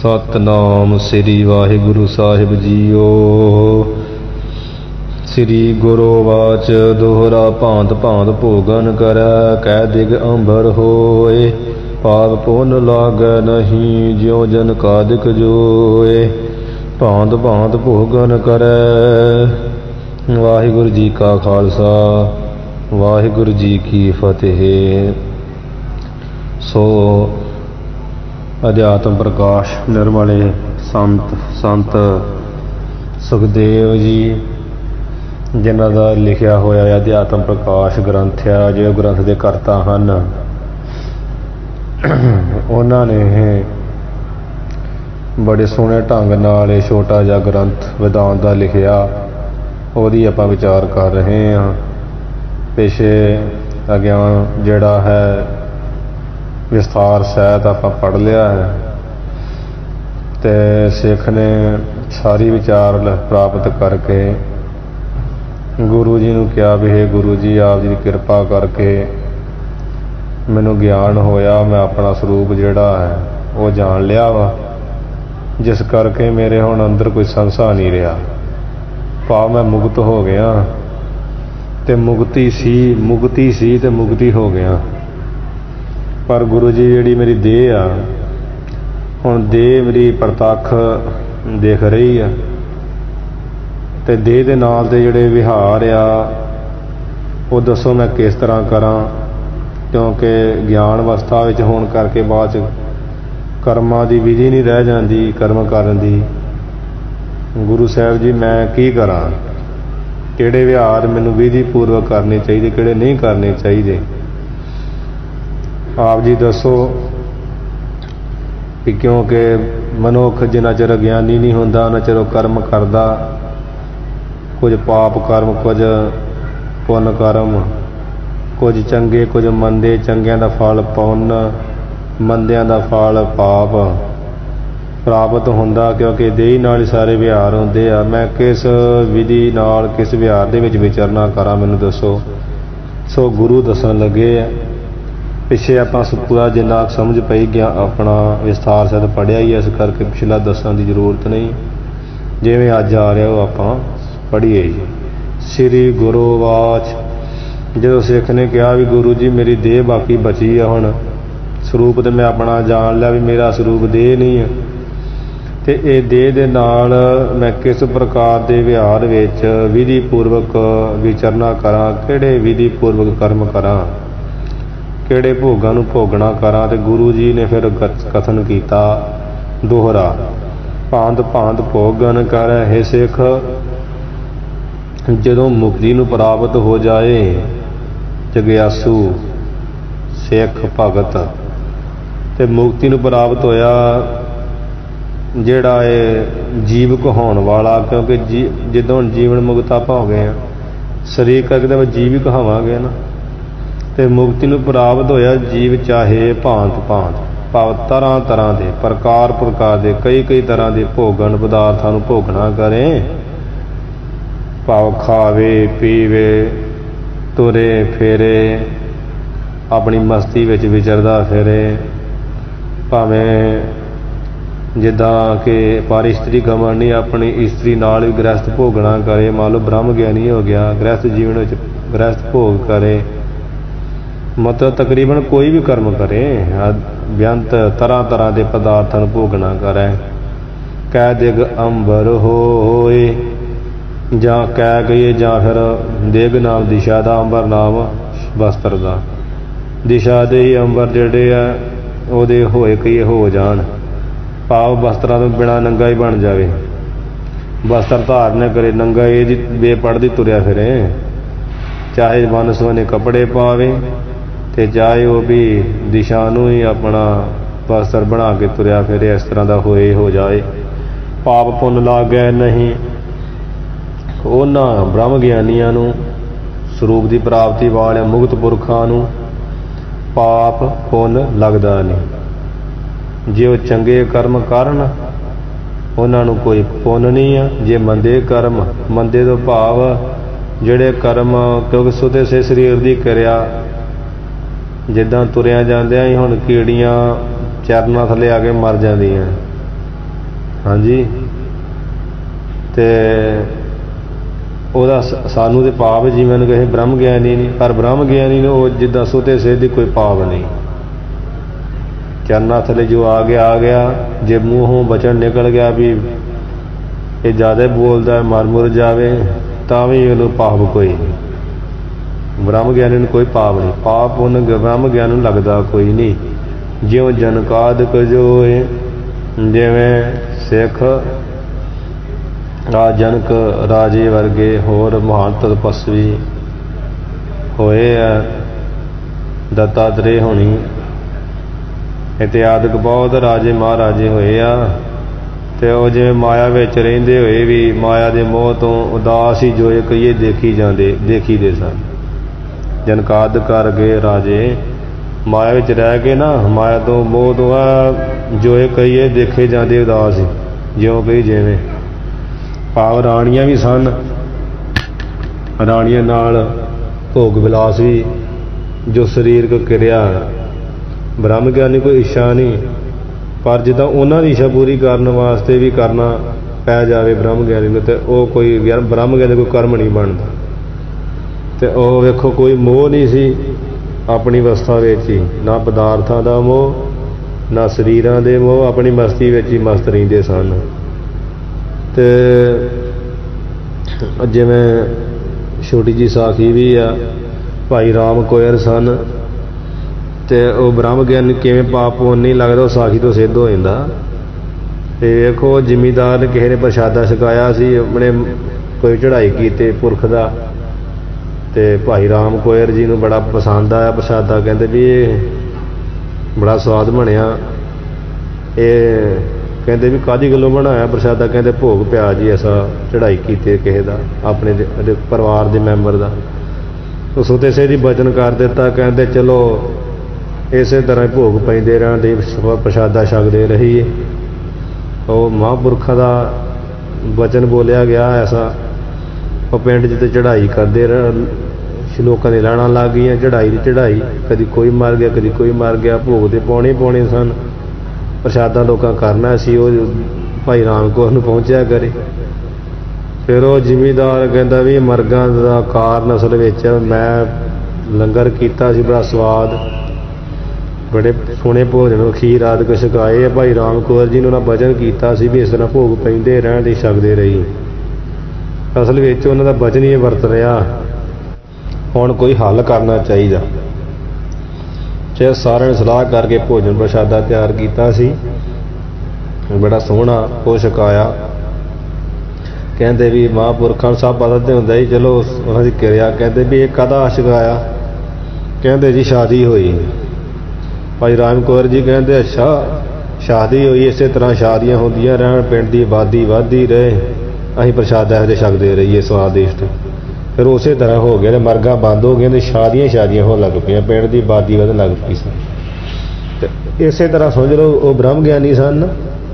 सतनाम श्री वाहिगुरु साहिब जीओ। श्री गुरु watch दोहरा भांत भांत भोगन करै कै दिग अंबर होए। पाप पुन लागै नहीं ज्यों जन कादिक जोए। भांत भांत भोगन करै। वाहिगुरु जी का खालसा वाहिगुरु जी की फतेह। सो अध्यात्म प्रकाश निर्मले संत सुखदेव जी जिन्हां दा लिखिया होया अध्यात्म प्रकाश ग्रंथ है, जो ग्रंथ के करता हैं, उन्होंने बड़े सोहने ढंग नाल छोटा जिहा ग्रंथ वेदांत का लिखिया, उहदी आपां विचार कर रहे हैं। पिछे अग्यां जिहड़ा है विस्तार सहित आप पढ़ लिया है, तो सिख ने सारी विचार प्राप्त करके गुरु जी नूं कहा भी हे गुरु जी आप जी कृपा करके मैनूं ज्ञान होया, मैं अपना स्वरूप जिहड़ा है वो जान लिया वा, जिस करके मेरे हुण अंदर कोई संशय नहीं रहा। भाव मैं मुक्त हो गया, ते मुक्ति सी ते मुक्ति हो गया। पर गुरु जी जिहड़ी मेरी देह आ, हुण देह मेरी प्रतख देख रही है, ते देह दे नाल दे जिहड़े विहार आ वो दसो मैं किस तरह करा, क्योंकि ज्ञान अवस्था विच होण करके बाद कर्मां दी विधि नहीं रह जाती कर्म करन दी। गुरु साहब जी मैं की करा, किहड़े विहार मैनूं विधि पूर्वक करने चाहिए, किहड़े नहीं करने चाहिए, आप जी दसो कि क्योंकि मनुख जिन्ना चिर ज्ञानी नहीं होंदा उन्ना चिर कर्म करदा, कुछ पाप कर्म कुछ पुण्य कर्म, कुछ चंगे कुछ मंदे, चंगियां दा फल पुण्य, मंदियां दा फल पाप प्राप्त होंदा, क्योंकि देही नाल ही सारे विहार होंदे आ। मैं किस विधि नाल किस विहार दे विच विचरना करा, मैनूं दसो। सो गुरु दसन लगे आ। पिछे आप पूरा जिन्ना समझ पई गया अपना विस्तार सहित पढ़िया ही, इस करके पिछला दसन की जरूरत नहीं, जिवें अज आ रहा वो आप पढ़िए ही। श्री गुरु वाच जो सिख ने कहा भी गुरु जी मेरी देह बाकी बची है, हुण स्वरूप तो मैं अपना जान लिया भी मेरा स्वरूप देह नहीं है, तो ये देह दे नाल मैं किस प्रकार के विहार विच विधि पूर्वक विचरना करा, किहड़े विधि पूर्वक कर्म करा, किहड़े भोगां नूं भोगना करा। तो गुरु जी ने फिर कथन किया दोहरा भांत भांत भोगन कर हे सिख। जदों मुक्ति नूं प्राप्त हो जाए जग्यासू सिख भगत, ते मुक्ति नूं प्राप्त होया जिहड़ा है जीवक होण वाला, क्योंकि जदों जीवन मुक्त आपां हो गए शरीर करके तो जीविक होवांगे ना, ते मुक्ति नूं प्राप्त होया जीव चाहे भांत भांत भाव तरह तरह के प्रकार के कई तरह के भोगन पदार्थां नूं भोगना करे, भाव खावे पीवे तुरे फिरे अपनी मस्ती विच विचरदा फिरे, भावें जिद्दां कि पर इस्त्री गमन नहीं अपनी इस्त्री नाल भी गृहस्थ भोगना करे, मान लो ब्रह्म ज्ञानी हो गया गृहस्थ जीवन विच गृहस्थ भोग करे, मतलब तकरीबन कोई भी कर्म करे बेअंत तरह तरह के पदार्थों भोगना करे। कै दिग अंबर होए जां कै कहिए जां फिर दिग नाम दिशा का, अंबर नाम वस्त्र का, दिशा दे ही अंबर जिहड़े आ उहदे होए कहिए हो जाण, भाव वस्त्रां तो बिना नंगा ही बन जाए, वस्त्र धारण करे नंगा ये बेपड़दी तुरया फिरे, चाहे मन सुहाने कपड़े पावे ते चाहे वो भी दिशा नूं ही अपना वस्त्र बना के तुरया फिरे, इस तरह का होए हो जाए। पाप पुण्य लागै नहीं, उन्हां ब्रह्म ज्ञानियां नूं स्वरूप की प्राप्ति वाले मुक्त पुरखां नूं पाप पुण्य लगदा नहीं। जे वो चंगे कर्म करन उन्हां नूं कोई पुण्य नहीं है, जे मंदे कर्म मंदे तो भाव जिहड़े कर्म, क्योंकि सुते से शरीर की क्रिया जिद्दां तुरिया जांदियां ही हुण कीड़ियां चरनां थले आके मर जांदियां, हाँ जी। ते ਉਹਦਾ ਸਾਨੂੰ ਤੇ ਪਾਪ ਜਿਵੇਂ ਨੂੰ ਕਹੇ ਬ੍ਰਹਮ ਗਿਆਨੀ ਨਹੀਂ, ਪਰ ਬ੍ਰਹਮ ਗਿਆਨੀ ਨੂੰ ਉਹ ਜਿੱਦਾਂ ਸੁਤੇ ਸਿਰ ਦੀ ਕੋਈ ਪਾਪ ਨਹੀਂ। ਚਰਨਾਂ ਥੱਲੇ ਜੋ ਆ ਗਿਆ, ਜੇ ਮੂੰਹੋਂ ਬਚਨ ਨਿਕਲ ਗਿਆ ਵੀ ਇਹ ਜ਼ਿਆਦਾ ਬੋਲਦਾ ਮਰ ਮੁਰ ਜਾਵੇ ਤਾਂ ਵੀ ਉਹਨੂੰ ਪਾਪ ਕੋਈ ਨਹੀਂ। ਬ੍ਰਹਮ ਗਿਆਨੀ ਨੂੰ ਕੋਈ ਪਾਪ ਨਹੀਂ, ਪਾਪ ਉਹਨੂੰ ਬ੍ਰਹਮ ਗਿਆਨੀ ਨੂੰ ਲੱਗਦਾ ਕੋਈ ਨਹੀਂ। ਜਿਉਂ ਜਨਕਾਦਿਕ ਜੋਏ, ਜਿਵੇਂ ਸਿੱਖ ਜਨਕ ਰਾਜੇ ਵਰਗੇ ਹੋਰ ਮਹਾਨ ਤਪਸਵੀ ਹੋਏ ਆ, ਦੱਤਾਤਰੇय ਹੋਣੀ ਇਤਿਆਦਿਕ ਬਹੁਤ ਰਾਜੇ ਮਹਾਰਾਜੇ ਹੋਏ ਆ। ਤੇ ਉਹ ਜਿਵੇਂ ਮਾਇਆ ਵਿੱਚ ਰਹਿੰਦੇ ਹੋਏ ਵੀ ਮਾਇਆ ਦੇ ਮੋਹ ਤੋਂ ਉਦਾਸ ਹੀ ਜੋ ਕਹੀਏ ਦੇਖੀਦੇ ਸਨ। ਜਨਕਾਦਿਕ ਕਰਕੇ ਰਾਜੇ ਮਾਇਆ ਵਿੱਚ ਰਹਿ ਕੇ ਨਾ, ਮਾਇਆ ਤੋਂ ਮੋਹ ਤੋਂ ਜੋ ਕਹੀਏ ਦੇਖੇ ਜਾਂਦੇ ਉਦਾਸ ਹੀ, ਜਿਉਂ ਕਹੀ ਜਿਵੇਂ। ਭਾਵ ਰਾਣੀਆਂ ਵੀ ਸਨ, ਰਾਣੀਆਂ ਨਾਲ ਭੋਗ ਵਿਲਾਸ ਵੀ, ਜੋ ਸਰੀਰਕ ਕਿਰਿਆ। ਬ੍ਰਹਮ ਗਿਆਨੀ ਕੋਈ ਇੱਛਾ ਨਹੀਂ, ਪਰ ਜਿੱਦਾਂ ਉਹਨਾਂ ਦੀ ਇੱਛਾ ਪੂਰੀ ਕਰਨ ਵਾਸਤੇ ਵੀ ਕਰਨਾ ਪੈ ਜਾਵੇ ਬ੍ਰਹਮ ਗਿਆਨੀ ਨੂੰ, ਤੇ ਉਹ ਕੋਈ ਬ੍ਰਹਮ ਗਿਆਨੀ ਕੋਈ ਕਰਮ ਨਹੀਂ ਬਣਦਾ। ਤੇ ਉਹ ਵੇਖੋ ਕੋਈ ਮੋਹ ਨਹੀਂ ਸੀ ਆਪਣੀ ਅਵਸਥਾ ਵਿੱਚ ਹੀ, ਨਾ ਪਦਾਰਥਾਂ ਦਾ ਮੋਹ ਨਾ ਸਰੀਰਾਂ ਦੇ ਮੋਹ, ਆਪਣੀ ਮਸਤੀ ਵਿੱਚ ਹੀ ਮਸਤ ਰਹਿੰਦੇ ਸਨ। ਤੇ ਜਿਵੇਂ ਛੋਟੀ ਜਿਹੀ ਸਾਖੀ ਵੀ ਆ, ਭਾਈ ਰਾਮ ਕੋਇਰ ਸਨ, ਤੇ ਉਹ ਬ੍ਰਹਮ ਗਿਆਨੀ ਕਿਵੇਂ ਪਾਪ ਪੁੰਨ ਨਹੀਂ ਲੱਗਦਾ, ਉਹ ਸਾਖੀ ਤੋਂ ਸਿੱਧ ਹੋ ਜਾਂਦਾ। ਤੇ ਵੇਖੋ ਜ਼ਿਮੀਂਦਾਰ ਨੇ ਕਿਸੇ ਨੇ ਪ੍ਰਸ਼ਾਦਾ ਛਕਾਇਆ ਸੀ, ਆਪਣੇ ਕੋਈ ਚੜ੍ਹਾਈ ਕੀਤੀ ਪੁਰਖ ਦਾ, ਤੇ ਭਾਈ ਰਾਮ ਕੋਇਰ ਜੀ ਨੂੰ ਬੜਾ ਪਸੰਦ ਆਇਆ ਪ੍ਰਸ਼ਾਦਾ। ਕਹਿੰਦੇ ਵੀ ਇਹ ਬੜਾ ਸਵਾਦ ਬਣਿਆ। ਇਹ ਕਹਿੰਦੇ ਵੀ ਕਾਹਦੀ ਗੱਲੋਂ ਬਣਾਇਆ ਪ੍ਰਸ਼ਾਦਾ? ਕਹਿੰਦੇ ਭੋਗ ਪਿਆ ਜੀ, ਐਸਾ ਚੜ੍ਹਾਈ ਕੀਤੀ ਕਿਸੇ ਦਾ, ਆਪਣੇ ਪਰਿਵਾਰ ਦੇ ਮੈਂਬਰ ਦਾ। ਉਹ ਸੁਤੇ ਸੇ ਦੀ ਬਚਨ ਕਰ ਦਿੱਤਾ, ਕਹਿੰਦੇ ਚਲੋ ਇਸੇ ਤਰ੍ਹਾਂ ਭੋਗ ਪੈਂਦੇ ਰਹਿਣ ਦੇ, ਪ੍ਰਸ਼ਾਦਾ ਛਕਦੇ ਰਹੀਏ। ਉਹ ਮਹਾਂਪੁਰਖਾਂ ਦਾ ਬਚਨ ਬੋਲਿਆ ਗਿਆ ਐਸਾ। ਉਹ ਪਿੰਡ 'ਚ ਤੇ ਚੜ੍ਹਾਈ ਕਰਦੇ ਲੋਕਾਂ ਦੀ ਲੈਣਾ ਲੱਗ ਗਈਆਂ, ਚੜ੍ਹਾਈ ਦੀ ਚੜ੍ਹਾਈ, ਕਦੀ ਕੋਈ ਮਰ ਗਿਆ ਕਦੀ ਕੋਈ ਮਰ ਗਿਆ। ਭੋਗ ਦੇ ਪਾਉਣੇ ਸਨ, ਪ੍ਰਸ਼ਾਦਾ ਲੋਕਾਂ ਕਰਨਾ ਸੀ। ਉਹ ਭਾਈ ਰਾਮ ਕੌਰ ਨੂੰ ਪਹੁੰਚਿਆ ਕਰੇ। ਫਿਰ ਉਹ ਜ਼ਿਮੀਂਦਾਰ ਕਹਿੰਦਾ ਵੀ ਮਰਗਾਂ ਦਾ ਕਾਰਨ ਅਸਲ ਵਿੱਚ ਮੈਂ ਲੰਗਰ ਕੀਤਾ ਸੀ ਬੜਾ ਸਵਾਦ, ਬੜੇ ਸੋਹਣੇ ਭੋਜਨ ਖੀਰ ਆਦਿ ਕੁਛ ਛਕਾਏ ਆ। ਭਾਈ ਰਾਮ ਕੌਰ ਜੀ ਨੂੰ ਉਹਨਾਂ ਬਚਨ ਕੀਤਾ ਸੀ ਵੀ ਇਸ ਤਰ੍ਹਾਂ ਭੋਗ ਪੈਂਦੇ ਰਹਿਣ ਦੀ ਛਕਦੇ ਰਹੀ। ਅਸਲ ਵਿੱਚ ਉਹਨਾਂ ਦਾ ਬਚਨ ਹੀ ਵਰਤ ਰਿਹਾ। ਹੁਣ ਕੋਈ ਹੱਲ ਕਰਨਾ ਚਾਹੀਦਾ। ਚਾਹੇ ਸਾਰਿਆਂ ਨੇ ਸਲਾਹ ਕਰਕੇ ਭੋਜਨ ਪ੍ਰਸ਼ਾਦਾ ਤਿਆਰ ਕੀਤਾ ਸੀ, ਬੜਾ ਸੋਹਣਾ ਉਹ ਛਕਾਇਆ। ਕਹਿੰਦੇ ਵੀ ਮਹਾਂਪੁਰਖਾਂ ਨੂੰ ਸਭ ਪਤਾ ਤੇ ਹੁੰਦਾ ਹੀ, ਚਲੋ ਉਹਨਾਂ ਦੀ ਕਿਰਿਆ। ਕਹਿੰਦੇ ਵੀ ਇਹ ਕਾਹਦਾ ਛਕਾਇਆ? ਕਹਿੰਦੇ ਜੀ ਸ਼ਾਦੀ ਹੋਈ। ਭਾਈ ਰਾਮ ਕੌਰ ਜੀ ਕਹਿੰਦੇ ਅੱਛਾ ਸ਼ਾਦੀ ਹੋਈ, ਇਸੇ ਤਰ੍ਹਾਂ ਸ਼ਾਦੀਆਂ ਹੁੰਦੀਆਂ ਰਹਿਣ, ਪਿੰਡ ਦੀ ਆਬਾਦੀ ਵੱਧਦੀ ਰਹੇ, ਅਸੀਂ ਪ੍ਰਸ਼ਾਦਾ ਇਹੋ ਜਿਹੇ ਛਕਦੇ ਰਹੀਏ ਸਵਾਦਿਸ਼ਟ। ਫਿਰ ਉਸੇ ਤਰ੍ਹਾਂ ਹੋ ਗਿਆ, ਮਰਗਾਂ ਬੰਦ ਹੋ ਗਈਆਂ ਤੇ ਸ਼ਾਦੀਆਂ ਹੋਣ ਲੱਗ ਪਈਆਂ, ਪਿੰਡ ਦੀ ਆਬਾਦੀ ਵਧਣ ਲੱਗ ਪਈ ਸੀ। ਤੇ ਇਸੇ ਤਰ੍ਹਾਂ ਸਮਝ ਲਓ ਉਹ ਬ੍ਰਹਮ ਗਿਆਨੀ ਸਨ,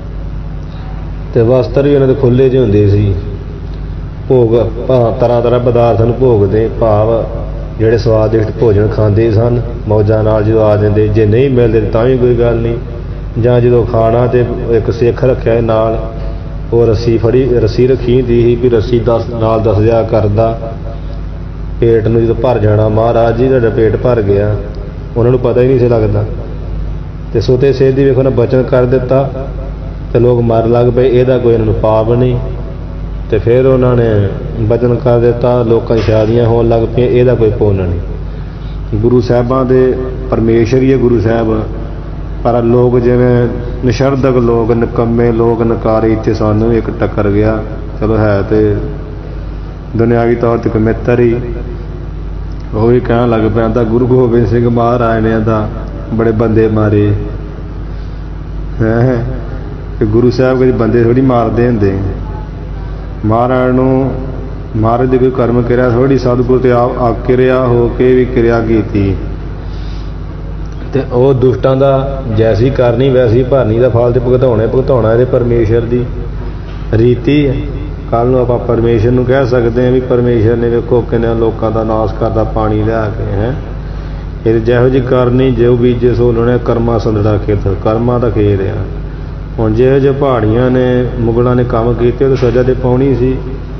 ਤੇ ਵਸਤਰ ਵੀ ਉਹਨਾਂ ਦੇ ਖੁੱਲ੍ਹੇ ਜਿਹੇ ਹੁੰਦੇ ਸੀ। ਭੋਗ ਤਰ੍ਹਾਂ ਪਦਾਰਥਾਂ ਨੂੰ ਭੋਗਦੇ, ਭਾਵ ਜਿਹੜੇ ਸਵਾਦਿਸ਼ਟ ਭੋਜਨ ਖਾਂਦੇ ਸਨ ਮੌਜਾਂ ਨਾਲ। ਜਦੋਂ ਆ ਜਾਂਦੇ, ਜੇ ਨਹੀਂ ਮਿਲਦੇ ਤਾਂ ਵੀ ਕੋਈ ਗੱਲ ਨਹੀਂ। ਜਾਂ ਜਦੋਂ ਖਾਣਾ ਤੇ ਇੱਕ ਸਿੱਖ ਰੱਖਿਆ ਨਾਲ, ਉਹ ਰੱਸੀ ਰੱਖੀ ਹੁੰਦੀ ਸੀ ਵੀ ਰੱਸੀ ਨਾਲ ਦੱਸਦਿਆ ਕਰਦਾ ਪੇਟ ਨੂੰ। ਜਦੋਂ ਭਰ ਜਾਣਾ, ਮਹਾਰਾਜ ਜੀ ਤੁਹਾਡਾ ਪੇਟ ਭਰ ਗਿਆ, ਉਹਨਾਂ ਨੂੰ ਪਤਾ ਹੀ ਨਹੀਂ ਸੀ ਲੱਗਦਾ। ਤੇ ਸੁਤੇ ਸੇਧ ਦੀ ਵੇਖੋ ਨਾ ਬਚਨ ਕਰ ਦਿੱਤਾ, ਤੇ ਲੋਕ ਮਰ ਲੱਗ ਪਏ, ਇਹਦਾ ਕੋਈ ਇਹਨਾਂ ਨੂੰ ਪਾਪ ਨਹੀਂ। ਤੇ ਫਿਰ ਉਹਨਾਂ ਨੇ ਬਚਨ ਕਰ ਦਿੱਤਾ, ਲੋਕਾਂ ਦੀ ਸ਼ਾਦੀਆਂ ਹੋਣ ਲੱਗ ਪਈਆਂ, ਇਹਦਾ ਕੋਈ ਪੁੰਨ ਨਹੀਂ। ਗੁਰੂ ਸਾਹਿਬਾਂ ਦੇ ਪਰਮੇਸ਼ਰ ਹੀ ਹੈ ਗੁਰੂ ਸਾਹਿਬ, ਪਰ ਲੋਕ ਜਿਵੇਂ ਨਿਸ਼ਰਦਕ ਲੋਕ, ਨਿਕੰਮੇ ਲੋਕ, ਨਕਾਰੇ, ਇੱਥੇ ਸਾਨੂੰ ਇੱਕ ਟੱਕਰ ਗਿਆ। ਚਲੋ ਹੈ ਤੇ ਦੁਨਿਆਵੀ ਤੌਰ 'ਤੇ ਕੋਈ ਮਿੱਤਰ ਹੀ, ਉਹ ਵੀ ਕਹਿਣ ਲੱਗ ਪਿਆ ਤਾਂ ਗੁਰੂ ਗੋਬਿੰਦ ਸਿੰਘ ਮਹਾਰਾਜ ਨੇ ਤਾਂ ਬੜੇ ਬੰਦੇ ਮਾਰੇ ਹੈ। ਕਿ ਗੁਰੂ ਸਾਹਿਬ ਕਦੇ ਬੰਦੇ ਥੋੜ੍ਹੀ ਮਾਰਦੇ ਹੁੰਦੇ। ਮਹਾਰਾਜ ਨੂੰ ਮਹਾਰਾਜ ਦੀ ਕੋਈ ਕਰਮ ਕਿਰਿਆ ਥੋੜ੍ਹੀ, ਸਤਿਗੁਰੂ ਤੇ ਆਪ ਕਿਰਿਆ ਹੋ ਕੇ ਵੀ ਕਿਰਿਆ ਕੀਤੀ। ਤੇ ਉਹ ਦੁਸ਼ਟਾਂ ਦਾ ਜੈਸੀ ਕਰਨੀ ਵੈਸੀ ਭਰਨੀ ਦਾ ਫਲ ਤੇ ਭੁਗਤਾਉਣਾ ਇਹਦੇ ਪਰਮੇਸ਼ਰ ਦੀ ਰੀਤੀ ਹੈ। ਕੱਲ੍ਹ ਨੂੰ ਆਪਾਂ ਪਰਮੇਸ਼ਰ ਨੂੰ ਕਹਿ ਸਕਦੇ ਹਾਂ ਵੀ ਪਰਮੇਸ਼ਰ ਨੇ ਵੇਖੋ ਕਿੰਨੇ ਲੋਕਾਂ ਦਾ ਨਾਸ਼ ਕਰਦਾ ਪਾਣੀ ਲਿਆ ਕੇ ਹੈ। ਇਹ ਜਿਹੋ ਜਿਹੀ ਕਰਨੀ ਜੋ ਬੀਜੇ ਸੋ ਲਾਉਣੇ, ਕਰਮਾਂ ਸੰਦੜਾ ਖੇਤ, ਕਰਮਾਂ ਦਾ ਖੇਤ ਆ। ਹੁਣ ਜਿਹੋ ਜਿਹੇ ਪਹਾੜੀਆਂ ਨੇ ਮੁਗਲਾਂ ਨੇ ਕੰਮ ਕੀਤੇ ਉਹ ਸਜ਼ਾ ਤੇ ਪਾਉਣੀ ਸੀ।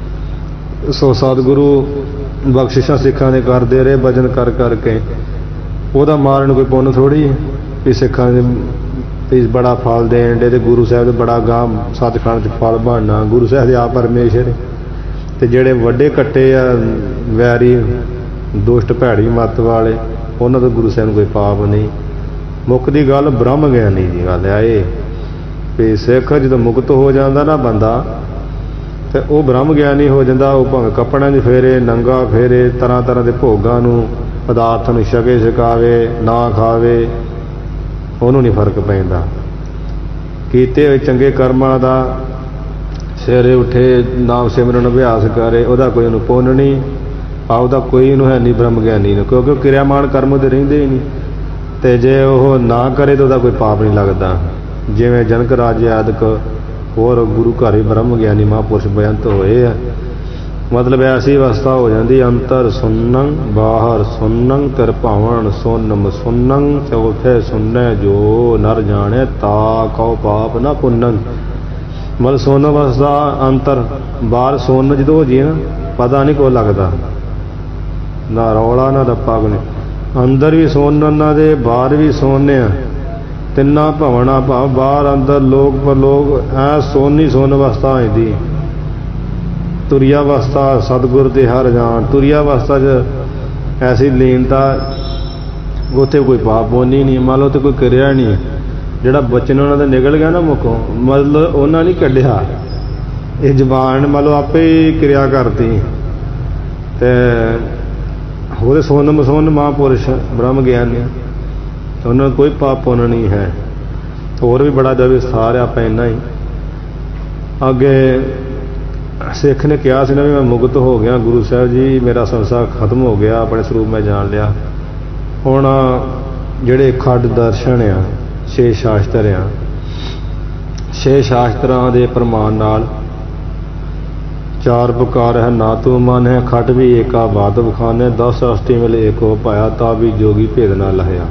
ਸੋ ਸਤਿਗੁਰੂ ਬਖਸ਼ਿਸ਼ਾਂ ਸਿੱਖਾਂ ਦੇ ਕਰਦੇ ਰਹੇ ਭਜਨ ਕਰ ਕਰਕੇ, ਉਹਦਾ ਮਾਰਨ ਕੋਈ ਪੁੰਨ ਥੋੜ੍ਹੀ ਵੀ ਸਿੱਖਾਂ ਦੇ ਵੀ ਬੜਾ ਫਲ ਦੇਣ ਡੇ, ਤੇ ਗੁਰੂ ਸਾਹਿਬ ਦੇ ਬੜਾ ਗਾਂ ਸੱਚਖੰਡ 'ਚ ਫਲ ਬਣਨਾ। ਗੁਰੂ ਸਾਹਿਬ ਦੇ ਆਪ ਪਰਮੇਸ਼ਰ, ਤੇ ਜਿਹੜੇ ਵੱਡੇ ਕੱਟੇ ਆ ਵੈਰੀ ਦੁਸ਼ਟ ਭੈੜੀ ਮੱਤ ਵਾਲੇ, ਉਹਨਾਂ ਤੋਂ ਗੁਰੂ ਸਾਹਿਬ ਨੂੰ ਕੋਈ ਪਾਪ ਨਹੀਂ। ਮੁੱਕਦੀ ਗੱਲ ਬ੍ਰਹਮ ਗਿਆਨੀ ਦੀ ਗੱਲ ਆ ਇਹ, ਵੀ ਸਿੱਖ ਜਦੋਂ ਮੁਕਤ ਹੋ ਜਾਂਦਾ ਨਾ ਬੰਦਾ, ਤੇ ਉਹ ਬ੍ਰਹਮ ਗਿਆਨੀ ਹੋ ਜਾਂਦਾ। ਉਹ ਭਾਵੇਂ ਕੱਪੜਿਆਂ 'ਚ ਫੇਰੇ, ਨੰਗਾ ਫੇਰੇ, ਤਰ੍ਹਾਂ ਤਰ੍ਹਾਂ ਦੇ ਭੋਗਾਂ ਨੂੰ ਪਦਾਰਥ ਨੂੰ ਛਕੇ ਛਕਾਵੇ, ਨਾ ਖਾਵੇ, ਉਹਨੂੰ ਨਹੀਂ ਫਰਕ ਪੈਂਦਾ। ਕੀਤੇ ਹੋਏ ਚੰਗੇ ਕਰਮਾਂ ਦਾ ਸਵੇਰੇ ਉੱਠੇ ਨਾਮ ਸਿਮਰਨ ਅਭਿਆਸ ਕਰੇ, ਉਹਦਾ ਕੋਈ ਉਹਨੂੰ ਪੁੰਨ ਨਹੀਂ, ਆਪਦਾ ਕੋਈ ਉਹਨੂੰ ਹੈ ਨਹੀਂ ਬ੍ਰਹਮ ਗਿਆਨੀ ਨੂੰ, ਕਿਉਂਕਿ ਉਹ ਕਿਰਿਆਮਾਨ ਕਰਮ ਦੇ ਰਹਿੰਦੇ ਹੀ ਨਹੀਂ। ਅਤੇ ਜੇ ਉਹ ਨਾ ਕਰੇ ਤਾਂ ਉਹਦਾ ਕੋਈ ਪਾਪ ਨਹੀਂ ਲੱਗਦਾ। ਜਿਵੇਂ ਜਨਕ ਰਾਜੇ ਆਦਿਕ ਹੋਰ ਗੁਰੂ ਘਰ ਹੀ ਬ੍ਰਹਮ ਗਿਆਨੀ ਮਹਾਂਪੁਰਸ਼ ਬੇਅੰਤ ਹੋਏ ਆ। ਮਤਲਬ ਐਸੀ ਅਵਸਥਾ ਹੋ ਜਾਂਦੀ, ਅੰਤਰ ਸੁਨੰ ਬਾਹਰ ਸੁਨੰ ਤਰ ਭਾਵਨ ਸੁਨਮ ਸੁਨੰ ਚੌਥੇ ਸੁਨੈ ਜੋ ਨਰ ਜਾਣੇ ਤਾ ਕਉ ਪਾਪ ਨਾ ਪੁੰਨੰ। ਮਤਲਬ ਸੁੰਨ ਅਵਸਥਾ, ਅੰਤਰ ਬਾਹਰ ਸੁੰਨ ਜਦੋਂ ਹੋ ਜਾਈਏ ਨਾ, ਪਤਾ ਨਹੀਂ ਕੋਈ ਲੱਗਦਾ, ਨਾ ਰੌਲਾ ਨਾ ਰੱਪਾ ਕੋਈ, ਅੰਦਰ ਵੀ ਸੁੰਨ ਉਹਨਾਂ ਦੇ, ਬਾਹਰ ਵੀ ਸੁੰਨ ਆ, ਤਿੰਨਾਂ ਭਵਨਾ ਭਾਵ ਬਾਹਰ ਅੰਦਰ ਲੋਕ ਪਰਲੋਕ, ਐ ਸੋਨੀ ਸੁੰਨ ਅਵਸਥਾ ਹੋ ਜਾਂਦੀ। ਤੁਰਿਆ ਅਵਸਥਾ ਸਤਿਗੁਰ ਦੇ ਹਰ ਜਾਣ, ਤੁਰਿਆ ਅਵਸਥਾ 'ਚ ਐਸੀ ਲੀਨਤਾ, ਉੱਥੇ ਕੋਈ ਪਾਪ ਪੁੰਨ ਨਹੀਂ। ਮੰਨ ਲਓ ਤੇ ਕੋਈ ਕਿਰਿਆ ਨਹੀਂ, ਜਿਹੜਾ ਬਚਨ ਉਹਨਾਂ ਦਾ ਨਿਕਲ ਗਿਆ ਨਾ ਮੁੱਖੋਂ, ਮਤਲਬ ਉਹਨਾਂ ਨਹੀਂ ਕੱਢਿਆ, ਇਹ ਜ਼ਬਾਨ ਮੰਨ ਲਓ ਆਪੇ ਹੀ ਕਿਰਿਆ ਕਰਤੀ, ਅਤੇ ਉਹਦੇ ਸੁੰਨ ਸੁੰਨ ਮਹਾਂਪੁਰਸ਼ ਬ੍ਰਹਮ ਗਿਆਨੀ, ਉਹਨਾਂ ਨੂੰ ਕੋਈ ਪਾਪ ਪੁੰਨ ਨਹੀਂ ਹੈ। ਹੋਰ ਵੀ ਬੜਾ ਵਿਸਥਾਰ ਆ, ਆਪਾਂ ਇੰਨਾ ਹੀ। ਅੱਗੇ ਸਿੱਖ ਨੇ ਕਿਹਾ ਸੀ ਨਾ ਵੀ ਮੈਂ ਮੁਕਤ ਹੋ ਗਿਆ, ਗੁਰੂ ਸਾਹਿਬ ਜੀ ਮੇਰਾ ਸੰਸਾਰ ਖਤਮ ਹੋ ਗਿਆ, ਆਪਣੇ ਸਰੂਪ ਮੈਂ ਜਾਣ ਲਿਆ। ਹੁਣ ਜਿਹੜੇ ਖੱਡ ਦਰਸ਼ਨ ਆ, 6 ਸ਼ਾਸਤਰ ਆ, 6 ਸ਼ਾਸਤਰਾਂ ਦੇ ਪ੍ਰਮਾਣ ਨਾਲ 4 ਪੁਕਾਰ ਹੈ ਨਾ ਤੂੰ ਮਨ ਹੈ, ਖੱਟ ਵੀ ਏਕਾ ਬਾਤ ਬਖਾਨੇ, 10 ਅਸ਼ਟੀ ਮਿਲ ਏਕੋ ਪਾਇਆ, ਤਾਂ ਵੀ ਜੋਗੀ ਭੇਦ ਨਾ ਲਹਿਆ।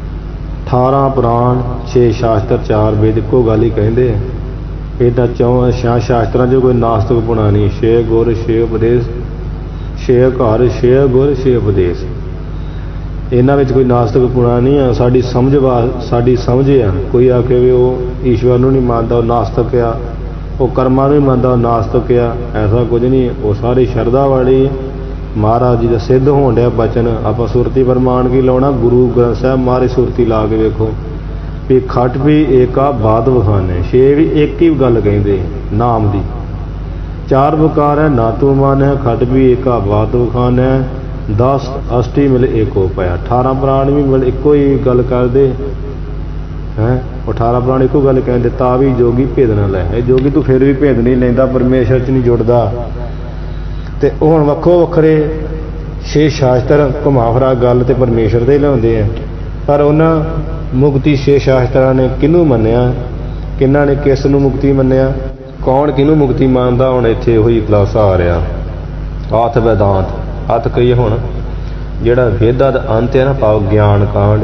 18 ਪੁਰਾਣ, 6 ਸ਼ਾਸਤਰ, 4 ਵੇਦ ਇੱਕੋ ਗੱਲ ਹੀ ਕਹਿੰਦੇ ਆ। ਇਹਦਾ 4 ਸ਼ਾਸਤਰਾਂ 'ਚ ਕੋਈ ਨਾਸਤਕ ਪੁਣਾ ਨਹੀਂ। 6 ਗੁਰ 6 ਉਪਦੇਸ਼, 6 ਘਰ 6 ਗੁਰ 6 ਉਪਦੇਸ਼, ਇਹਨਾਂ ਵਿੱਚ ਕੋਈ ਨਾਸਤਕ ਪੁਣਾ ਨਹੀਂ ਆ। ਸਾਡੀ ਸਮਝ ਆ, ਕੋਈ ਆ ਕੇ ਵੀ ਉਹ ਈਸ਼ਵਰ ਨੂੰ ਨਹੀਂ ਮੰਨਦਾ ਉਹ ਨਾਸਤਕ ਆ, ਉਹ ਕਰਮਾਂ ਨੂੰ ਨਹੀਂ ਮੰਨਦਾ ਉਹ ਨਾਸਤਕ ਆ, ਐਸਾ ਕੁਝ ਨਹੀਂ। ਉਹ ਸਾਰੀ ਸ਼ਰਧਾ ਵਾਲੀ ਮਹਾਰਾਜ ਜੀ ਦਾ ਸਿੱਧ ਹੋਣ ਡਿਆ ਬਚਨ। ਆਪਾਂ ਸੁਰਤੀ ਪ੍ਰਮਾਣ ਕੀ ਲਾਉਣਾ, ਗੁਰੂ ਗ੍ਰੰਥ ਸਾਹਿਬ ਮਹਾਰਾਜ ਸੁਰਤੀ ਲਾ ਕੇ ਵੇਖੋ ਵੀ ਖੱਟ ਵੀ ਏਕਾ ਬਾਤ ਬਖਾਨੇ, 6 ਵੀ ਇੱਕ ਹੀ ਗੱਲ ਕਹਿੰਦੇ ਨਾਮ ਦੀ। 4 ਪੁਕਾਰ ਹੈ ਨਾ ਤੂੰ ਮਨ ਹੈ, ਖੱਟ ਵੀ ਏਕਾ ਬਾਤ ਬਖਾਨੇ, 10 ਅਸ਼ਟੀ ਮਿਲ ਏਕੋ ਪਾਇਆ। 18 ਪੁਰਾਣ ਵੀ ਮਿਲ ਇੱਕੋ ਹੀ ਗੱਲ ਕਰਦੇ ਹੈ, 18 ਪੁਰਾਣ ਇੱਕੋ ਗੱਲ ਕਹਿੰਦੇ, ਤਾਂ ਵੀ ਜੋਗੀ ਭੇਦ ਨਾ ਲੈ। ਇਹ ਜੋਗੀ ਤੂੰ ਫਿਰ ਵੀ ਭੇਦ ਨਹੀਂ ਲੈਂਦਾ, ਪਰਮੇਸ਼ਰ 'ਚ ਨਹੀਂ ਜੁੜਦਾ। ਅਤੇ ਉਹ ਹੁਣ ਵੱਖੋ ਵੱਖਰੇ 6 ਸ਼ਾਸਤਰ ਘੁਮਾ ਫਿਰਾ ਗੱਲ ਤੇ ਪਰਮੇਸ਼ਰ ਦੇ ਲਿਆਉਂਦੇ ਆ, ਪਰ ਉਹਨਾਂ ਮੁਕਤੀ 6 ਸ਼ਾਸਤਰਾਂ ਨੇ ਕਿਹਨੂੰ ਮੰਨਿਆ, ਕਿਹਨਾਂ ਨੇ ਕਿਸ ਨੂੰ ਮੁਕਤੀ ਮੰਨਿਆ, ਕੌਣ ਕਿਹਨੂੰ ਮੁਕਤੀ ਮੰਨਦਾ। ਹੁਣ ਇੱਥੇ ਉਹੀ ਖੁਲਾਸਾ ਆ ਰਿਹਾ। ਆਥ ਵੈਦਾਂਤ, ਅਤ ਕਹੀਏ ਹੁਣ ਜਿਹੜਾ ਵੇਦਾਂ ਦਾ ਅੰਤ ਹੈ ਨਾ, ਭਾਵ ਗਿਆਨ ਕਾਂਡ,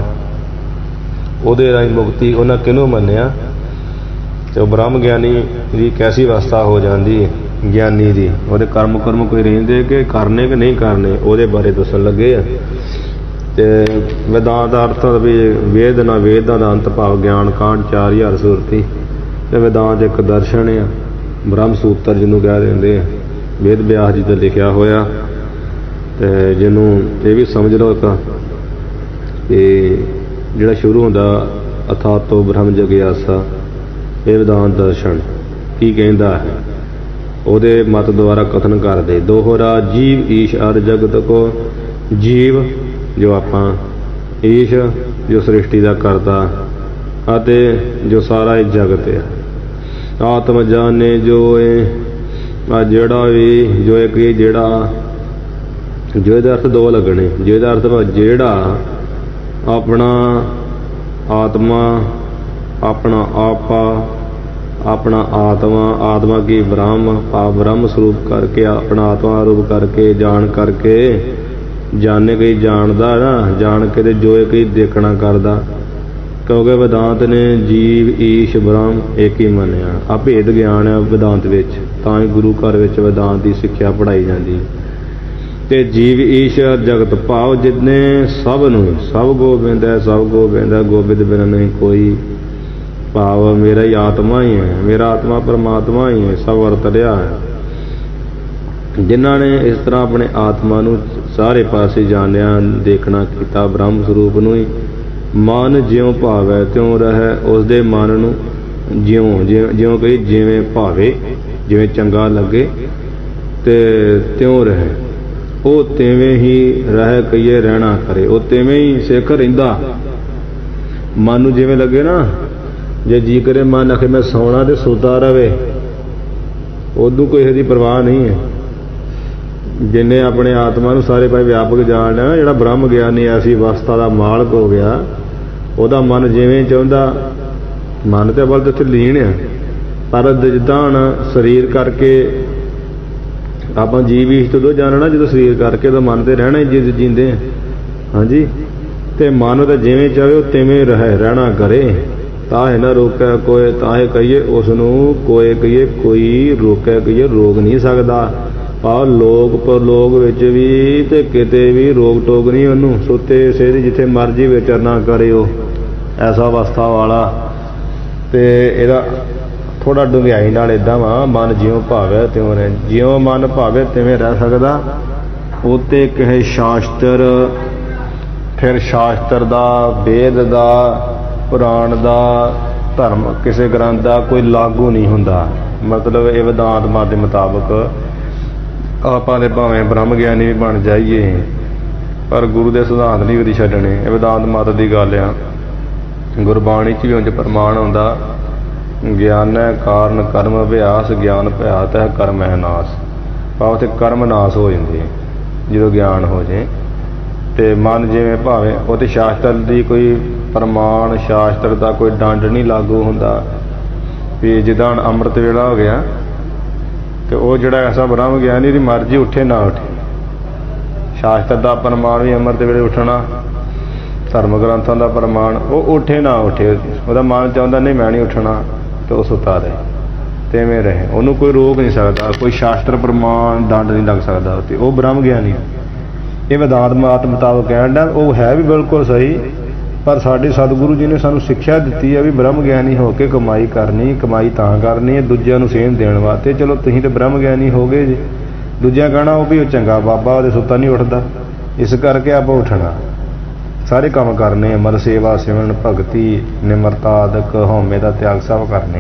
ਉਹਦੇ ਰਾਹੀਂ ਮੁਕਤੀ ਉਹਨਾਂ ਕਿਹਨੂੰ ਮੰਨਿਆ। ਅਤੇ ਉਹ ਬ੍ਰਹਮ ਗਿਆਨੀ ਦੀ ਕੈਸੀ ਅਵਸਥਾ ਹੋ ਜਾਂਦੀ ਗਿਆਨੀ ਦੀ, ਉਹਦੇ ਕਰਮ ਕੋਈ ਰਹਿੰਦੇ ਕਿ ਕਰਨੇ ਕਿ ਨਹੀਂ ਕਰਨੇ, ਉਹਦੇ ਬਾਰੇ ਦੱਸਣ ਲੱਗੇ ਆ। ਅਤੇ ਵੇਦਾਂਤ ਦਾ ਅਰਥ ਵੀ ਵੇਦ ਨਾ ਵੇਦਾਂ ਦਾ ਅੰਤ ਭਾਵ ਗਿਆਨ ਕਾਂਡ 4000 ਸੂਰਤੀ। ਅਤੇ ਵੇਦਾਂਤ ਇੱਕ ਦਰਸ਼ਨ ਆ, ਬ੍ਰਹਮ ਸੂਤਰ ਜਿਹਨੂੰ ਕਹਿ ਦਿੰਦੇ ਆ, ਵੇਦ ਵਿਆਸ ਜੀ ਦਾ ਲਿਖਿਆ ਹੋਇਆ। ਅਤੇ ਜਿਹਨੂੰ ਇਹ ਵੀ ਸਮਝ ਲਓ ਇੱਕ ਕਿ ਜਿਹੜਾ ਸ਼ੁਰੂ ਹੁੰਦਾ ਅਥਾਤੋ ਬ੍ਰਹਮ ਜਗਿਆਸਾ, ਇਹ ਵੇਦਾਂਤ ਦਰਸ਼ਨ ਕੀ ਕਹਿੰਦਾ ਹੈ, ਉਹਦੇ ਮਤ ਦੁਆਰਾ ਕਥਨ ਕਰਦੇ। ਦੋਹਰਾ ਜੀਵ ਈਸ਼ ਅਰ ਜਗਤ ਕੋ, ਜੀਵ ਜੋ ਆਪਾਂ, ਈਸ਼ ਜੋ ਸ੍ਰਿਸ਼ਟੀ ਦਾ ਕਰਤਾ, ਅਤੇ ਜੋ ਸਾਰਾ ਇਹ ਜਗਤ ਹੈ। ਆਤਮ ਜਾਣੇ ਜੋ ਇਹ ਆ ਜਿਹੜਾ ਵੀ ਜੋ ਇੱਕ ਜਿਹੜਾ, ਜੋ ਇਹਦਾ ਅਰਥ 2 ਲੱਗਣੇ। ਜਿਹਦਾ ਅਰਥ ਜਿਹੜਾ ਆਪਣਾ ਆਤਮਾ, ਆਪਣਾ ਆਪਾ, ਆਪਣਾ ਆਤਮਾ ਕੀ ਬ੍ਰਹਮ ਬ੍ਰਹਮ ਸਰੂਪ ਕਰਕੇ, ਆਪਣਾ ਆਤਮਾ ਰੂਪ ਕਰਕੇ, ਜਾਣ ਕਰਕੇ, ਜਾਣੇ ਕਈ ਜਾਣਦਾ ਨਾ, ਜਾਣ ਕੇ ਤੇ ਜੋ ਕਈ ਦੇਖਣਾ ਕਰਦਾ, क्योंकि वेदांत ने जीव ईश ब्रह्म एक ही मनिया। आ भेद ज्ञान है वेदांत विच, तां ही गुरु घर विच वेदांत की सिक्ख्या पढ़ाई जाती। ते जीव ईश्वर जगत भाव जितने सब नूं सब गोबिंद है, सब गोबिंद है, गोबिंद बिना नहीं कोई। भाव मेरा ही आत्मा ही है, मेरा आत्मा परमात्मा ही है, सब वरत रहा है। जिन्हों ने इस तरह अपने आत्मा नूं सारे पासे जानिया देखना किया, ब्रह्म स्वरूप नूं ही मन ज्यों भावै त्यों रहे, उसदे मन नूं ज्यों ज्यों कही जिवें भावे, जिवें चंगा लगे ते त्यों रहे, वो तिवें ही रह कहिए रहना करे, वो तिवें ही सिख रहिंदा। मन नूं जिवें लगे ना, जे जी करे मन आखे मैं सौना तो सोता रहे, उदू कोई इसकी परवाह नहीं है। जिन्हें अपने आत्मा नूं सारे पासे व्यापक जान लिया, जिहड़ा ब्रह्म ज्ञानी ऐसी अवस्था का मालक हो गया, ਉਹਦਾ मन जिवें चाहुंदा, मन तो अवल तो इत्थे लीन है, पर जिद्दां हुण शरीर करके ਆਪਾਂ जीव ईश तो जानना, जो शरीर करके तो मन तो रहना ही जींदे हैं। हाँ जी, तो मन तो जिवें चाहे तिवें रहना करे, ताहे ना रोकै कोई, ताहे कहिए उसनूं कोई कहिए कोई रोकै कहिए रोक नहीं सकता। आ लोक परलोक विच भी ते किते भी रोक टोक नहीं उन्हों, सुते सेरी जिथे मर्जी विचरना करे, वो ऐसा अवस्था वाला। तो यदा थोड़ा डुंगियाई नाल इदां वा, मन ज्यों भावे त्यों रहे, ज्यों मन भावे तिवें रह सकदा। उत्ते कहे शास्त्र, फिर शास्त्र दा, वेद दा, पुराण दा, धर्म किसी ग्रंथ का कोई लागू नहीं हुंदा। मतलब ये वेदांत मत के मुताबक आपां दे भावें ब्रह्म ज्ञानी भी बन जाइए, पर गुरु के सिद्धांत नहीं कदी छड्डणे। वेदांत मत की गल आ, गुरबाणी च भी उंज प्रमाण आउंदा, ज्ञान है कारण कर्म अभ्यास, ज्ञान भयात है कर्म है नाश। भाव उत्थे कर्म नाश हो जाते जो ज्ञान हो जाए। तो मन जिवें भावें, वो तो शास्त्र की कोई प्रमाण, शास्त्र का कोई डंड नहीं लागू हुंदा भी जिद्दां अमृत वेला हो गया तो वह जिहड़ा ऐसा ब्रह्म ज्ञानी दी मर्जी उठे ना उठे, शास्त्र का प्रमाण भी अमृत वेले उठना, धर्म ग्रंथों का प्रमाण वो उठे ना उठे, वह मन चाहता नहीं मैं नहीं उठना, तो वह सुता रहे तिवें रहे, उन्होंने कोई रोक नहीं सकता, कोई शास्त्र प्रमाण दंड नहीं लग सकता, तो वह ब्रह्म ज्ञानी। ये वेदांत मत मुताबक कहना वो है भी बिल्कुल सही, पर साडे सतगुरु जी ने सानू सिक्ख्या दी है भी ब्रह्म ज्ञानी होकर कमाई करनी, कमाई तां करनी है दूजिਆਂ ਨੂੰ सेम देने वास्ते। चलो तुसीं तो ब्रह्म ज्ञानी हो गए जी, दूजिਆਂ कहना वो भी चंगा बाबा वो सुता नहीं उठता, इस करके आप उठना सारे काम करने, अमर सेवा सिमरन भगती निमरता आदक हौमे का त्याग सब करने।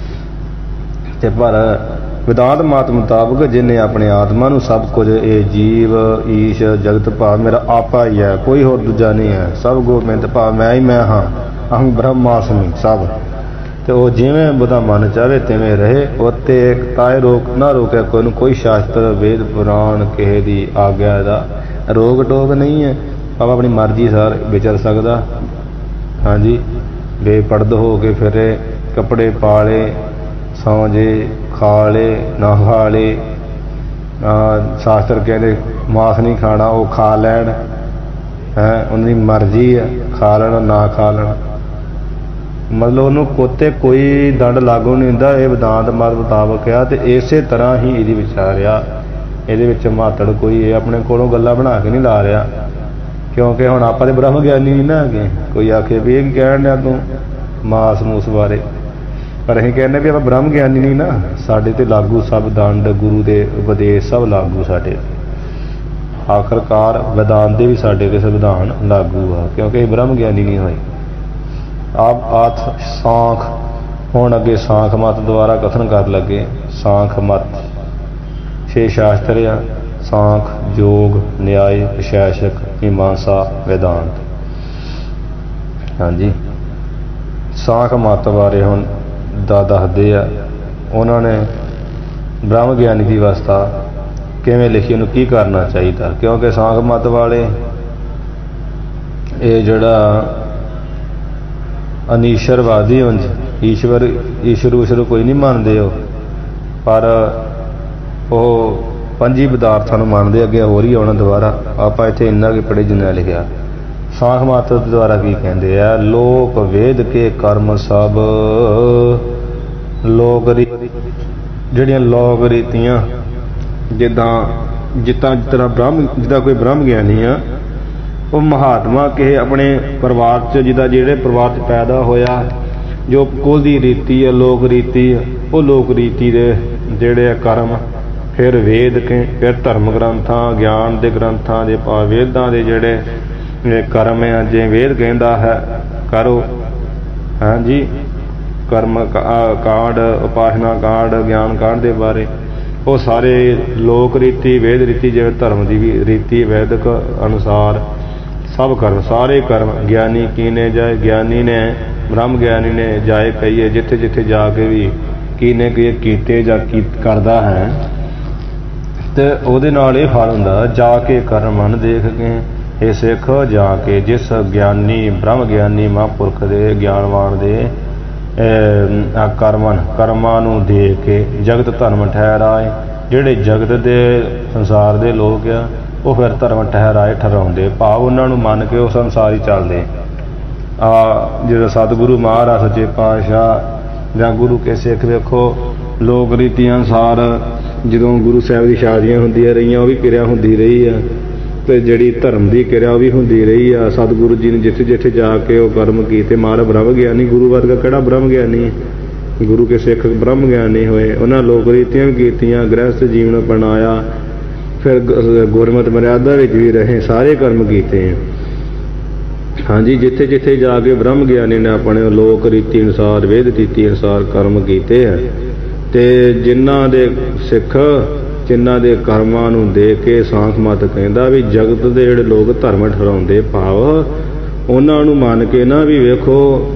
ते पर वेदांत मत मुताबक जिन्हें अपने आत्मा नूं सब कुछ ये जीव ईश जगत भाव मेरा आपा ही है, कोई होर दूजा नहीं है, सब गोबिंद भाव मैं ही मैं हाँ, अहं ब्रह्मास्मि सब। तो वह जिवें बुधा मन चाहे तिवें रहे, उत्ते ताए रोक ना रोके कोई शास्त्र वेद पुराण किसी की आग्या का रोक टोक नहीं है। आप अपनी मर्जी सार विचर सकता। हाँ जी, बेपरद हो के फिरे, कपड़े पाले, सौ जे, खा ले ना खा ले, शास्त्र कहते मांस नहीं खाना वो खा लैन है, उनकी मर्जी है खा लेना ना खा लेना, मतलब उन्होंने कोते कोई दंड लागू नहीं होंदा। ये वेदांत मत मुताबक आ, तो इस तरह ही ये विचार आ, ये मातड़ कोई ये अपने कोलों गल्लां बना के नहीं ला रहा, क्योंकि हुण आपां ते ब्रह्म ज्ञानी नहीं ना है। कोई आखे भी ये कहण दिया तू मास मूस बारे, पर असीं कहने भी आप ब्रह्म ज्ञानी नहीं ना, साडे ते लागू सब दंड गुरु के उपदेश सब लागू साडे, आखिरकार वेदांत दे भी साडे ते संविधान लागू आ, क्योंकि ब्रह्म ज्ञानी नहीं होए। आप आथ सांख हुण अगे सांख मत द्वारा कथन कर लगे। सांख मत 6 शास्त्र आ, सांख योग न्याय विशेषक मीमांसा वेदांत। हाँ जी, सांख मत बारे हुण दसदे आ, उन्होंने ब्रह्म ज्ञानी की अवस्था किवें लिखी, उन्हें की करना चाहिए, क्योंकि सांख मत वाले ये जिहड़ा अनीश्वरवादी उंज ईश्वर ईश्वर कोई नहीं मानते हो, पर वो 5 पदार्थों मानते, अगे होर ही आना दोबारा। आप इत्थे इन्ना कि पढ़े जिन्ना लिखा ਸਾਖ ਮਾਤ ਦੁਆਰਾ ਕੀ ਕਹਿੰਦੇ ਆ, ਲੋਕ ਵੇਦ ਕੇ ਕਰਮ ਸਭ, ਲੋਕ ਜਿਹੜੀਆਂ ਲੋਕ ਰੀਤੀਆਂ, ਜਿੱਦਾਂ ਕੋਈ ਬ੍ਰਹਮ ਗਿਆਨੀ ਆ, ਉਹ ਮਹਾਤਮਾ ਕਿਸੇ ਆਪਣੇ ਪਰਿਵਾਰ 'ਚ, ਜਿਹੜੇ ਪਰਿਵਾਰ 'ਚ ਪੈਦਾ ਹੋਇਆ, ਜੋ ਕੁਲ ਦੀ ਰੀਤੀ ਹੈ, ਲੋਕ ਰੀਤੀ ਹੈ, ਉਹ ਲੋਕ ਰੀਤੀ ਦੇ ਜਿਹੜੇ ਆ ਕਰਮ, ਫਿਰ ਵੇਦ ਕੇ, ਫਿਰ ਧਰਮ ਗ੍ਰੰਥਾਂ, ਗਿਆਨ ਦੇ ਗ੍ਰੰਥਾਂ ਦੇ ਵੇਦਾਂ ਦੇ ਜਿਹੜੇ ਕਰਮ ਆ, ਜੇ ਵੇਦ ਕਹਿੰਦਾ ਹੈ ਕਰੋ, ਹਾਂਜੀ, ਕਰਮ ਕਾਂਡ, ਉਪਾਸਨਾ ਕਾਂਡ, ਗਿਆਨ ਕਾਂਡ ਦੇ ਬਾਰੇ, ਉਹ ਸਾਰੇ ਲੋਕ ਰੀਤੀ, ਵੇਦ ਰੀਤੀ, ਜਿਵੇਂ ਧਰਮ ਦੀ ਵੀ ਰੀਤੀ ਵੈਦਿਕ ਅਨੁਸਾਰ ਸਭ ਕਰਮ, ਸਾਰੇ ਕਰਮ ਗਿਆਨੀ ਕੀਨੇ ਜਾਏ, ਗਿਆਨੀ ਨੇ, ਬ੍ਰਹਮ ਗਿਆਨੀ ਨੇ ਜਾਏ ਕਹੀਏ, ਜਿੱਥੇ ਜਿੱਥੇ ਜਾ ਕੇ ਵੀ ਕੀਨੇ ਕੀਤੇ ਜਾਂ ਕਰਦਾ ਹੈ, ਤੇ ਉਹਦੇ ਨਾਲ ਇਹ ਫਲ ਹੁੰਦਾ, ਜਾ ਕੇ ਕਰਮ ਮਨ ਦੇਖ ਕੇ ਇਹ ਸਿੱਖ, ਜਾ ਕੇ ਜਿਸ ਗਿਆਨੀ, ਬ੍ਰਹਮ ਗਿਆਨੀ ਮਹਾਂਪੁਰਖ ਦੇ, ਗਿਆਨਵਾਨ ਦੇ ਕਰਮਾਂ ਨੂੰ ਦੇਖ ਕੇ ਜਗਤ ਧਰਮ ਠਹਿਰਾਏ। ਜਿਹੜੇ ਜਗਤ ਦੇ ਸੰਸਾਰ ਦੇ ਲੋਕ ਆ, ਉਹ ਫਿਰ ਧਰਮ ਠਹਿਰਾਉਂਦੇ, ਭਾਵ ਉਹਨਾਂ ਨੂੰ ਮੰਨ ਕੇ ਉਹ ਸੰਸਾਰ ਹੀ ਚੱਲਦੇ। ਜਿਹੜਾ ਸਤਿਗੁਰੂ ਮਹਾਰਾਜ ਸੱਚੇ ਪਾਤਸ਼ਾਹ ਜਾਂ ਗੁਰੂ ਕੇ ਸਿੱਖ, ਵੇਖੋ ਲੋਕ ਰੀਤੀਆਂ ਅਨੁਸਾਰ ਜਦੋਂ ਗੁਰੂ ਸਾਹਿਬ ਦੀ ਸ਼ਾਦੀਆਂ ਹੁੰਦੀਆਂ ਰਹੀਆਂ, ਉਹ ਵੀ ਕਿਰਿਆ ਹੁੰਦੀ ਰਹੀ ਆ, ਤੇ ਜਿਹੜੀ ਧਰਮ ਦੀ ਕਿਰਿਆ ਉਹ ਵੀ ਹੁੰਦੀ ਰਹੀ ਆ। ਸਤਿਗੁਰੂ ਜੀ ਨੇ ਜਿੱਥੇ ਜਿੱਥੇ ਜਾ ਕੇ ਉਹ ਕਰਮ ਕੀਤੇ, ਮਹਾਰਾਜ ਬ੍ਰਹਮ ਗਿਆਨੀ, ਗੁਰੂ ਵਰਗਾ ਕਿਹੜਾ ਬ੍ਰਹਮ ਗਿਆਨੀ, ਗੁਰੂ ਕੇ ਸਿੱਖ ਬ੍ਰਹਮ ਗਿਆਨੀ ਹੋਏ, ਉਹਨਾਂ ਲੋਕ ਰੀਤੀਆਂ ਵੀ ਕੀਤੀਆਂ, ਗ੍ਰਹਿਸਥ ਜੀਵਨ ਅਪਣਾਇਆ, ਫਿਰ ਗੁਰਮਤਿ ਮਰਿਆਦਾ ਵਿੱਚ ਵੀ ਰਹੇ, ਸਾਰੇ ਕਰਮ ਕੀਤੇ। ਹਾਂਜੀ, ਜਿੱਥੇ ਜਿੱਥੇ ਜਾ ਕੇ ਬ੍ਰਹਮ ਗਿਆਨੀ ਨੇ ਆਪਣੇ ਲੋਕ ਰੀਤੀ ਅਨੁਸਾਰ, ਵੇਦ ਰੀਤੀ ਅਨੁਸਾਰ ਕਰਮ ਕੀਤੇ ਹੈ, ਤੇ ਜਿਨ੍ਹਾਂ ਦੇ ਸਿੱਖ, ਜਿਨ੍ਹਾਂ ਦੇ ਕਰਮਾਂ ਨੂੰ ਦੇਖ ਕੇ ਸਾਖ ਮਤ ਕਹਿੰਦਾ ਵੀ ਜਗਤ ਦੇ ਜਿਹੜੇ ਲੋਕ ਧਰਮ ਠਹਿਰਾਉਂਦੇ, ਭਾਵ ਉਹਨਾਂ ਨੂੰ ਮੰਨ ਕੇ ਨਾ ਵੀ ਵੇਖੋ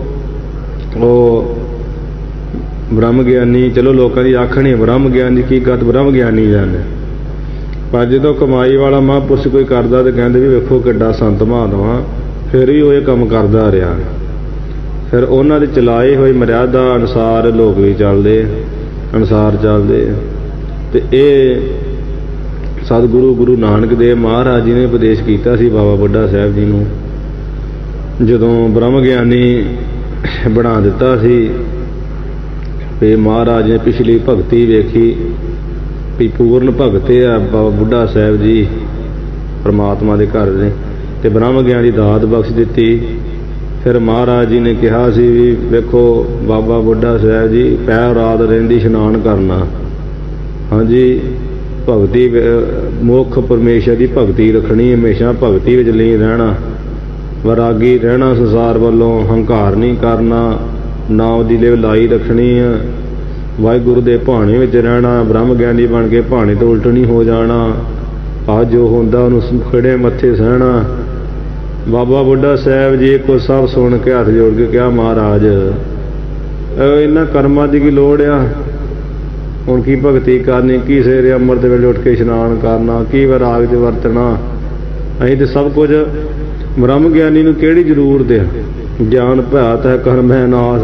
ਉਹ ਬ੍ਰਹਮ ਗਿਆਨੀ, ਚਲੋ ਲੋਕਾਂ ਦੀ ਆਖਣੀ ਬ੍ਰਹਮ ਗਿਆਨੀ, ਕੀ ਗੱਲ ਬ੍ਰਹਮ ਗਿਆਨੀ ਜਾਣੇ, ਪਰ ਜਦੋਂ ਕਮਾਈ ਵਾਲਾ ਮਹਾਂਪੁਰਸ਼ ਕੋਈ ਕਰਦਾ ਤੇ ਕਹਿੰਦੇ ਵੀ ਵੇਖੋ ਕਿੱਡਾ ਸੰਤ ਮਹਾਤਮਾ, ਫਿਰ ਵੀ ਉਹ ਇਹ ਕੰਮ ਕਰਦਾ ਰਿਹਾ। ਫਿਰ ਉਹਨਾਂ ਦੇ ਚਲਾਏ ਹੋਏ ਮਰਿਆਦਾ ਅਨੁਸਾਰ ਲੋਕ ਵੀ ਚੱਲਦੇ, ਅਨੁਸਾਰ ਚੱਲਦੇ। ਤੇ ਇਹ ਸਤਿਗੁਰੂ ਗੁਰੂ ਨਾਨਕ ਦੇਵ ਮਹਾਰਾਜ ਜੀ ਨੇ ਉਪਦੇਸ਼ ਕੀਤਾ ਸੀ ਬਾਬਾ ਬੁੱਢਾ ਸਾਹਿਬ ਜੀ ਨੂੰ, ਜਦੋਂ ਬ੍ਰਹਮ ਗਿਆਨੀ ਬਣਾ ਦਿੱਤਾ ਸੀ। ਤੇ ਮਹਾਰਾਜ ਨੇ ਪਿਛਲੀ ਭਗਤੀ ਵੇਖੀ ਵੀ ਪੂਰਨ ਭਗਤ ਆ ਬਾਬਾ ਬੁੱਢਾ ਸਾਹਿਬ ਜੀ ਪਰਮਾਤਮਾ ਦੇ ਘਰ ਨੇ, ਤੇ ਬ੍ਰਹਮ ਗਿਆਨ ਦੀ ਦਾਤ ਬਖਸ਼ ਦਿੱਤੀ। ਫਿਰ ਮਹਾਰਾਜ ਜੀ ਨੇ ਕਿਹਾ ਸੀ ਵੀ ਵੇਖੋ ਬਾਬਾ ਬੁੱਢਾ ਸਾਹਿਬ ਜੀ ਪਹਿਰ ਰਾਤ ਰਹਿੰਦੀ ਇਸ਼ਨਾਨ ਕਰਨਾ, ਹਾਂਜੀ, ਭਗਤੀ ਮੁੱਖ ਪਰਮੇਸ਼ਰ ਦੀ ਭਗਤੀ ਰੱਖਣੀ, ਹਮੇਸ਼ਾ ਭਗਤੀ ਵਿੱਚ ਲੀਨ ਰਹਿਣਾ, ਵੈਰਾਗੀ ਰਹਿਣਾ, ਸੰਸਾਰ ਵੱਲੋਂ ਹੰਕਾਰ ਨਹੀਂ ਕਰਨਾ, ਨਾਮ ਦੀ ਲਿਵ ਲਾਈ ਰੱਖਣੀ ਆ, ਵਾਹਿਗੁਰੂ ਦੇ ਭਾਣੇ ਵਿੱਚ ਰਹਿਣਾ, ਬ੍ਰਹਮ ਗਿਆਨੀ ਬਣ ਕੇ ਭਾਣੇ ਤੋਂ ਉਲਟ ਨਹੀਂ ਹੋ ਜਾਣਾ, ਆਹ ਜੋ ਹੁੰਦਾ ਉਹਨੂੰ ਖੜੇ ਮੱਥੇ ਸਹਿਣਾ। ਬਾਬਾ ਬੁੱਢਾ ਸਾਹਿਬ ਜੀ ਕੋ ਸਭ ਸੁਣ ਕੇ ਹੱਥ ਜੋੜ ਕੇ ਕਿਹਾ, ਮਹਾਰਾਜ ਇਹਨਾਂ ਕਰਮਾਂ ਦੀ ਕੀ ਲੋੜ ਆ, ਹੁਣ ਕੀ ਭਗਤੀ ਕਰਨੀ, ਕੀ ਸਵੇਰੇ ਅੰਮ੍ਰਿਤ ਵੇਲੇ ਉੱਠ ਕੇ ਇਸ਼ਨਾਨ ਕਰਨਾ, ਕੀ ਵੈਰਾਗ 'ਚ ਵਰਤਣਾ, ਅਸੀਂ ਤੇ ਸਭ ਕੁਝ ਬ੍ਰਹਮ ਗਿਆਨੀ ਨੂੰ ਕਿਹੜੀ ਜ਼ਰੂਰਤ ਆ, ਗਿਆਨ ਭਿਆਤ ਹੈ ਕਰਮ ਹੈ ਨਾਸ,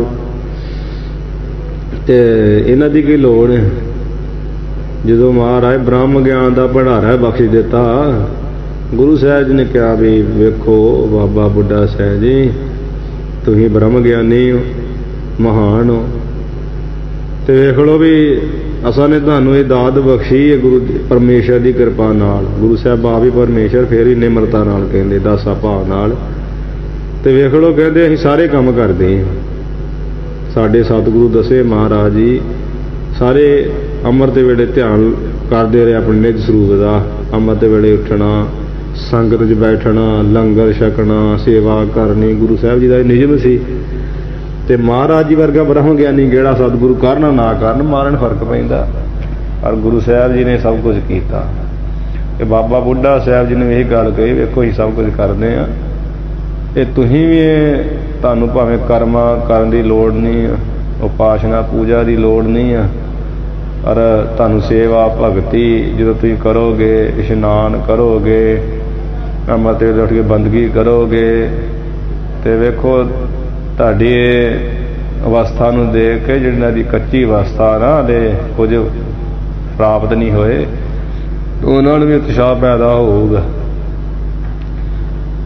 ਤੇ ਇਹਨਾਂ ਦੀ ਕੀ ਲੋੜ ਹੈ। ਜਦੋਂ ਮਹਾਰਾਜ ਬ੍ਰਹਮ ਗਿਆਨ ਦਾ ਭੰਡਾਰਾ ਬਖਸ਼ ਦਿੱਤਾ, ਗੁਰੂ ਸਾਹਿਬ ਜੀ ਨੇ ਕਿਹਾ ਵੀ ਵੇਖੋ ਬਾਬਾ ਬੁੱਢਾ ਸਾਹਿਬ ਜੀ ਤੁਸੀਂ ਬ੍ਰਹਮ ਗਿਆਨੀ ਹੋ, ਮਹਾਨ ਹੋ, ਤੇ ਵੇਖ ਲਓ ਵੀ ਅਸਾਂ ਨੇ ਤੁਹਾਨੂੰ ਇਹ ਦਾਤ ਬਖਸ਼ੀ ਹੈ ਗੁਰੂ ਪਰਮੇਸ਼ਰ ਦੀ ਕਿਰਪਾ ਨਾਲ। ਗੁਰੂ ਸਾਹਿਬ ਆਪ ਹੀ ਪਰਮੇਸ਼ਰ, ਫਿਰ ਹੀ ਨਿਮਰਤਾ ਨਾਲ ਕਹਿੰਦੇ, ਦਾਸਾ ਭਾਵ ਨਾਲ। ਤੇ ਵੇਖ ਲਓ ਕਹਿੰਦੇ ਅਸੀਂ ਸਾਰੇ ਕੰਮ ਕਰਦੇ ਹਾਂ, ਸਾਡੇ ਸਤਿਗੁਰੂ ਦਸੇ ਮਹਾਰਾਜ ਜੀ ਸਾਰੇ ਅੰਮ੍ਰਿਤ ਵੇਲੇ ਧਿਆਨ ਕਰਦੇ ਰਹੇ ਆਪਣੇ ਨਿਜ ਸਰੂਪ ਦਾ, ਅੰਮ੍ਰਿਤ ਵੇਲੇ ਉੱਠਣਾ, ਸੰਗਤ 'ਚ ਬੈਠਣਾ, ਲੰਗਰ ਛਕਣਾ, ਸੇਵਾ ਕਰਨੀ, ਗੁਰੂ ਸਾਹਿਬ ਜੀ ਦਾ ਨਿਯਮ ਸੀ। ਤੇ ਮਹਾਰਾਜ ਜੀ ਵਰਗਾ ਬ੍ਰਹਮ ਗਿਆਨੀ ਕਿਹੜਾ ਸਤਿਗੁਰੂ ਕਰਨ ਨਾ ਕਰਨ, ਮਾਰਨ ਫਰਕ ਪੈਂਦਾ, ਪਰ ਗੁਰੂ ਸਾਹਿਬ ਜੀ ਨੇ ਸਭ ਕੁਝ ਕੀਤਾ। ਤੇ ਬਾਬਾ ਬੁੱਢਾ ਸਾਹਿਬ ਜੀ ਨੇ ਇਹ ਗੱਲ ਕਹੀ, ਵੇਖੋ ਅਸੀਂ ਸਭ ਕੁਝ ਕਰਦੇ ਹਾਂ, ਤੇ ਤੁਸੀਂ ਵੀ ਤੁਹਾਨੂੰ ਭਾਵੇਂ ਕਰਮਾਂ ਕਰਨ ਦੀ ਲੋੜ ਨਹੀਂ ਆ, ਉਪਾਸਨਾ ਪੂਜਾ ਦੀ ਲੋੜ ਨਹੀਂ ਆ, ਪਰ ਤੁਹਾਨੂੰ ਸੇਵਾ ਭਗਤੀ ਜਦੋਂ ਤੁਸੀਂ ਕਰੋਗੇ, ਇਸ਼ਨਾਨ ਕਰੋਗੇ, ਅੰਮ੍ਰਿਤ ਵੇਲੇ ਉੱਠ ਕੇ ਬੰਦਗੀ ਕਰੋਗੇ, ਤੇ ਵੇਖੋ ਤੁਹਾਡੀ ਇਹ ਅਵਸਥਾ ਨੂੰ ਦੇਖ ਕੇ ਜਿਹਨਾਂ ਦੀ ਕੱਚੀ ਅਵਸਥਾ ਨਾ ਹਲੇ ਕੁਝ ਪ੍ਰਾਪਤ ਨਹੀਂ ਹੋਏ, ਉਹਨਾਂ ਨੂੰ ਵੀ ਉਤਸ਼ਾਹ ਪੈਦਾ ਹੋਊਗਾ।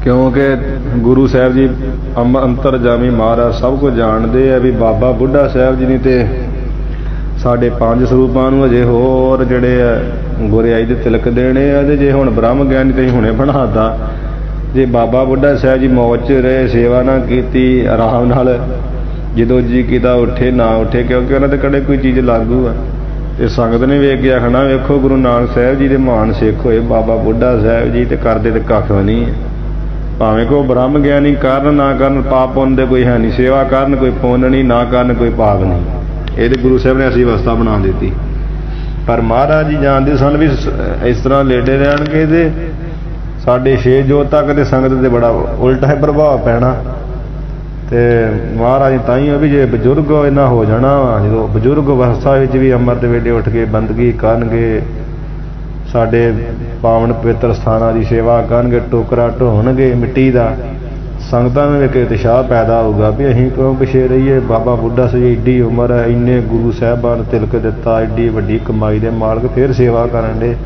क्योंकि गुरु साहब जी अंतरजामी महाराज सब कुछ जानते हैं भी बाबा बुढ़ा साहब जी ने तो साढ़े 5 ਸਰੂਪਾਂ ਨੂੰ अजे होर ਜਿਹੜੇ ਗੁਰਿਆਈ ਦੇ ਤਿਲਕ ਦੇਣੇ ਆ ਤੇ ਜੇ ਹੁਣ ਬ੍ਰਹਮ ਗਿਆਨੀ ਤੇ ਹੁਣੇ ਬਣਾਤਾ ਜੇ ਬਾਬਾ ਬੁੱਢਾ ਸਾਹਿਬ ਜੀ ਮੌਜ 'ਚ ਰਹੇ ਸੇਵਾ ਨਾ ਕੀਤੀ ਆਰਾਮ ਨਾਲ ਜਦੋਂ ਜੀ ਕੀਤਾ ਉੱਠੇ ਨਾ ਉੱਠੇ ਕਿਉਂਕਿ ਉਹਨਾਂ ਦੇ ਕਿਹੜੇ ਕੋਈ ਚੀਜ਼ ਲਾਗੂ ਆ ਤੇ ਸੰਗਤ ਨੇ ਵੇਖ ਕੇ ਆਖਣਾ ਵੇਖੋ ਗੁਰੂ ਨਾਨਕ ਸਾਹਿਬ ਜੀ ਦੇ ਮਹਾਨ ਸਿੱਖ ਹੋਏ ਬਾਬਾ ਬੁੱਢਾ ਸਾਹਿਬ ਜੀ ਤੇ ਕਰਦੇ ਤੇ ਕੱਖ ਨਹੀਂ ਭਾਵੇਂ ਕੋ ਬ੍ਰਹਮ ਗਿਆਨੀ ਕਰਨ ਨਾ ਕਰਨ ਪਾਪ ਪੁੰਨ ਦੇ ਕੋਈ ਹੈ ਨਹੀਂ ਸੇਵਾ ਕਰਨ ਕੋਈ ਪੁੰਨ ਨਹੀਂ ਨਾ ਕਰਨ ਕੋਈ ਪਾਪ ਨਹੀਂ ਇਹਦੇ ਗੁਰੂ ਸਾਹਿਬ ਨੇ ਐਸੀ ਅਵਸਥਾ ਬਣਾ ਦਿੱਤੀ ਪਰ ਮਹਾਰਾਜ ਜੀ ਜਾਣਦੇ ਸਨ ਵੀ ਇਸ ਤਰ੍ਹਾਂ ਲੇਟੇ ਰਹਿਣਗੇ ਤੇ ਸਾਡੇ 6 ਜੋਤ ਤੱਕ ਤੇ ਸੰਗਤ ਤੇ ਬੜਾ ਉਲਟਾ ਹੀ ਪ੍ਰਭਾਵ ਪੈਣਾ ਤੇ ਮਹਾਰਾਜ ਤਾਂ ਹੀ ਵੀ ਜੇ ਬਜ਼ੁਰਗ ਇਹਨਾਂ ਹੋ ਜਾਣਾ ਜਦੋਂ ਬਜ਼ੁਰਗ ਅਵਸਥਾ ਵਿੱਚ ਵੀ ਅੰਮ੍ਰਿਤ ਵੇਲੇ ਉੱਠ ਕੇ ਬੰਦਗੀ ਕਰਨਗੇ ਸਾਡੇ ਪਾਵਨ ਪਵਿੱਤਰ ਸਥਾਨਾਂ ਦੀ ਸੇਵਾ ਕਰਨਗੇ ਟੋਕਰਾ ਢੋਣਗੇ ਮਿੱਟੀ ਦਾ ਸੰਗਤਾਂ ਨੂੰ ਇੱਕ ਉਤਸ਼ਾਹ ਪੈਦਾ ਹੋਊਗਾ ਵੀ ਅਸੀਂ ਕਿਉਂ ਪਿਛੇ ਰਹੀਏ ਬਾਬਾ ਬੁੱਢਾ ਸਾਹਿਬ ਏਡੀ ਉਮਰ ਹੈ ਇੰਨੇ ਗੁਰੂ ਸਾਹਿਬਾਨ ਨੂੰ ਤਿਲਕ ਦਿੱਤਾ ਏਡੀ ਵੱਡੀ ਕਮਾਈ ਦੇ ਮਾਲਕ ਫਿਰ ਸੇਵਾ ਕਰਨ ਦੇ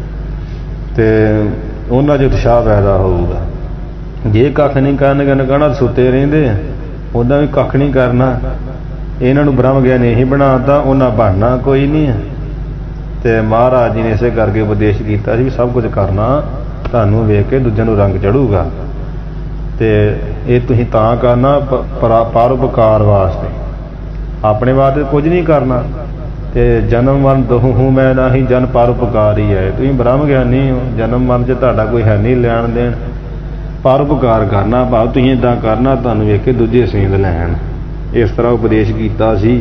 ਤੇ ਉਹਨਾਂ 'ਚ ਉਤਸ਼ਾਹ ਪੈਦਾ ਹੋਊਗਾ ਜੇ ਕੱਖ ਨਹੀਂ ਕਰਨਗੇ ਨਾ ਕਹਿਣਾ ਸੁੱਤੇ ਰਹਿੰਦੇ ਉੱਦਾਂ ਵੀ ਕੱਖ ਨਹੀਂ ਕਰਨਾ ਇਹਨਾਂ ਨੂੰ ਬ੍ਰਹਮ ਗਿਆਨੀ ਇਹੀ ਬਣਾਤਾ ਉਹਨਾਂ ਬਣਨਾ ਕੋਈ ਨਹੀਂ ਹੈ ਤੇ ਮਹਾਰਾਜ ਜੀ ਨੇ ਇਸੇ ਕਰਕੇ ਉਪਦੇਸ਼ ਕੀਤਾ ਸੀ ਵੀ ਸਭ ਕੁਝ ਕਰਨਾ ਤੁਹਾਨੂੰ ਵੇਖ ਕੇ ਦੂਜਿਆਂ ਨੂੰ ਰੰਗ ਚੜੂਗਾ ਤੇ ਇਹ ਤੁਸੀਂ ਤਾਂ ਕਰਨਾ ਪਰਉਪਕਾਰ ਵਾਸਤੇ ਆਪਣੇ ਵਾਸਤੇ ਕੁਝ ਨਹੀਂ ਕਰਨਾ ਤੇ ਜਨਮ ਮਰਨ ਦੋਹੂ ਮੈਂ ਨਹੀਂ ਜਨ ਪਰਉਪਕਾਰ ਹੀ ਹੈ ਤੁਸੀਂ ਬ੍ਰਹਮ ਗਿਆਨੀ ਹੋ ਜਨਮ ਮਰਨ 'ਚ ਤੁਹਾਡਾ ਕੋਈ ਹੈ ਨਹੀਂ ਲੈਣ ਦੇਣ ਪਰਉਪਕਾਰ ਕਰਨਾ ਭਾਵ ਤੁਸੀਂ ਇੱਦਾਂ ਕਰਨਾ ਤੁਹਾਨੂੰ ਵੇਖ ਕੇ ਦੂਜੇ ਸੇਧ ਲੈਣ ਇਸ ਤਰ੍ਹਾਂ ਉਪਦੇਸ਼ ਕੀਤਾ ਸੀ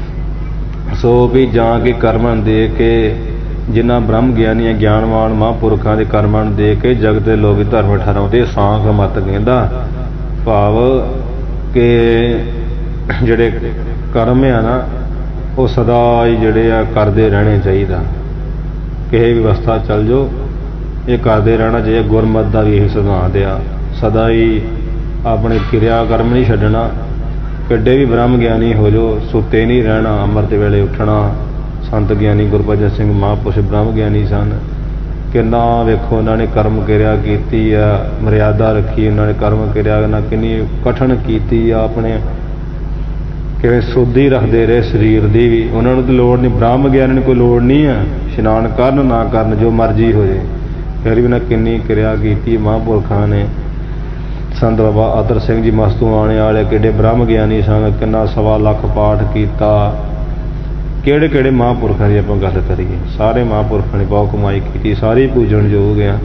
ਸੋ ਵੀ ਜਾਂ ਕੇ ਕਰਮਾਂ ਦੇ ਕੇ ਜਿਨ੍ਹਾਂ ਬ੍ਰਹਮ ਗਿਆਨੀਆਂ ਗਿਆਨਵਾਨ ਮਹਾਂਪੁਰਖਾਂ ਦੇ ਕਰਮਾਂ ਨੂੰ ਦੇ ਕੇ ਜਗਤ ਦੇ ਲੋਕ ਧਰਮ ਠਹਿਰਾਉਂਦੇ ਸਾਂਖ ਮਤ ਕਹਿੰਦਾ ਭਾਵ ਕਿ ਜਿਹੜੇ ਕਰਮ ਆ ਨਾ ਉਹ ਸਦਾ ਹੀ ਜਿਹੜੇ ਆ ਕਰਦੇ ਰਹਿਣੇ ਚਾਹੀਦਾ ਕਿਸੇ ਵੀ ਅਵਸਥਾ ਚੱਲ ਜਾਓ ਇਹ ਕਰਦੇ ਰਹਿਣਾ ਚਾਹੀਦਾ ਗੁਰਮਤ ਦਾ ਵੀ ਇਹੀ ਸਿਧਾਂਤ ਆ ਸਦਾ ਹੀ ਆਪਣੇ ਕਿਰਿਆ ਕਰਮ ਨਹੀਂ ਛੱਡਣਾ ਕਿੱਡੇ ਵੀ ਬ੍ਰਹਮ ਗਿਆਨੀ ਹੋ ਜਾਓ ਸੁੱਤੇ ਨਹੀਂ ਰਹਿਣਾ ਅੰਮ੍ਰਿਤ ਵੇਲੇ ਉੱਠਣਾ ਸੰਤ ਗਿਆਨੀ ਗੁਰਬਚਨ ਸਿੰਘ ਮਹਾਂਪੁਰਸ਼ ਬ੍ਰਹਮ ਗਿਆਨੀ ਸਨ ਕਿੰਨਾ ਵੇਖੋ ਉਹਨਾਂ ਨੇ ਕਰਮ ਕਿਰਿਆ ਕੀਤੀ ਆ ਮਰਿਆਦਾ ਰੱਖੀ ਉਹਨਾਂ ਨੇ ਕਰਮ ਕਿਰਿਆ ਨਾਲ ਕਿੰਨੀ ਕਠਿਨ ਕੀਤੀ ਆ ਆਪਣੇ ਕਿਵੇਂ ਸੁੱਧੀ ਰੱਖਦੇ ਰਹੇ ਸਰੀਰ ਦੀ ਵੀ ਉਹਨਾਂ ਨੂੰ ਤਾਂ ਲੋੜ ਨਹੀਂ ਬ੍ਰਹਮ ਗਿਆਨੀ ਨੂੰ ਕੋਈ ਲੋੜ ਨਹੀਂ ਆ ਇਸ਼ਨਾਨ ਕਰਨ ਨਾ ਕਰਨ ਜੋ ਮਰਜ਼ੀ ਹੋ ਜਾਏ ਫਿਰ ਵੀ ਉਹਨਾਂ ਕਿੰਨੀ ਕਿਰਿਆ ਕੀਤੀ ਮਹਾਂਪੁਰਖਾਂ ਨੇ ਸੰਤ ਬਾਬਾ ਆਦਰ ਸਿੰਘ ਜੀ ਮਸਤੂਆਣੇ ਵਾਲੇ ਕਿਹੜੇ ਬ੍ਰਹਮ ਗਿਆਨੀ ਸਨ ਕਿੰਨਾ 1.25 ਲੱਖ ਪਾਠ ਕੀਤਾ ਕਿਹੜੇ ਕਿਹੜੇ ਮਹਾਂਪੁਰਖਾਂ ਦੀ ਆਪਾਂ ਗੱਲ ਕਰੀਏ ਸਾਰੇ ਮਹਾਂਪੁਰਖਾਂ ਨੇ ਬਹੁਤ ਕਮਾਈ ਕੀਤੀ ਸਾਰੇ ਪੂਜਣਯੋਗ ਆ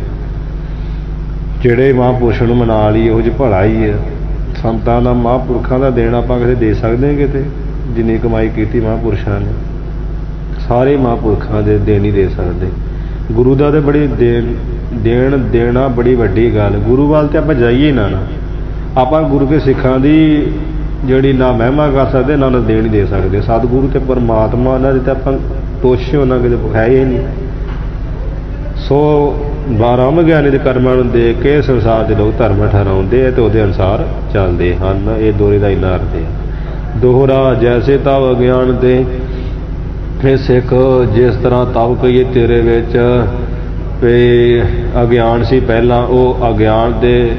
ਜਿਹੜੇ ਮਹਾਂਪੁਰਸ਼ ਨੂੰ ਮਨਾ ਲਈ ਉਹ 'ਚ ਭਲਾ ਹੀ ਹੈ ਸੰਤਾਂ ਦਾ ਮਹਾਂਪੁਰਖਾਂ ਦਾ ਦੇਣ ਆਪਾਂ ਕਿਸੇ ਦੇ ਸਕਦੇ ਹਾਂ ਕਿਤੇ ਜਿੰਨੀ ਕਮਾਈ ਕੀਤੀ ਮਹਾਂਪੁਰਸ਼ਾਂ ਨੇ ਸਾਰੇ ਮਹਾਂਪੁਰਖਾਂ ਦੇ ਦੇ ਨਹੀਂ ਦੇ ਸਕਦੇ ਗੁਰੂ ਦਾ ਤਾਂ ਬੜੀ ਦੇਣਾ ਬੜੀ ਵੱਡੀ ਗੱਲ ਗੁਰੂ ਵੱਲ ਤੇ ਆਪਾਂ ਜਾਈਏ ਨਾ ਆਪਾਂ ਗੁਰੂ ਕੇ ਸਿੱਖਾਂ ਦੀ ਜਿਹੜੀ ਨਾ ਮਹਿਮਾ ਕਰ ਸਕਦੇ ਨਾ ਦੇਣ ਨਹੀਂ ਦੇ ਸਕਦੇ ਸਤਿਗੁਰੂ ਤੇ ਪਰਮਾਤਮਾ ਉਹਨਾਂ ਦੇ ਤਾਂ ਆਪਾਂ ਤੋਸ਼ੇ ਉਹਨਾਂ ਕਿਤੇ ਹੈ ਹੀ ਨਹੀਂ ਸੋ ਬ੍ਰਹਮ ਗਿਆਨੀ ਦੇ ਕਰਮਾਂ ਨੂੰ ਦੇਖ ਕੇ ਸੰਸਾਰ ਦੇ ਲੋਕ ਧਰਮ ਠਹਿਰਾਉਂਦੇ ਆ ਤੇ ਉਹਦੇ ਅਨੁਸਾਰ ਚੱਲਦੇ ਹਨ ਇਹ ਦੋਹਰੇ ਦਾ ਇਲਾ ਕਰਦੇ ਆ ਦੋਹਰਾ ਜੈਸੇ ਤਵ ਅਗਿਆਨ ਤੇ ਫਿਰ ਸਿੱਖ ਜਿਸ ਤਰ੍ਹਾਂ ਤਵ ਕਹੀਏ ਤੇਰੇ ਵਿੱਚ ਵੀ ਅਗਿਆਨ ਸੀ ਪਹਿਲਾਂ ਉਹ ਅਗਿਆਨ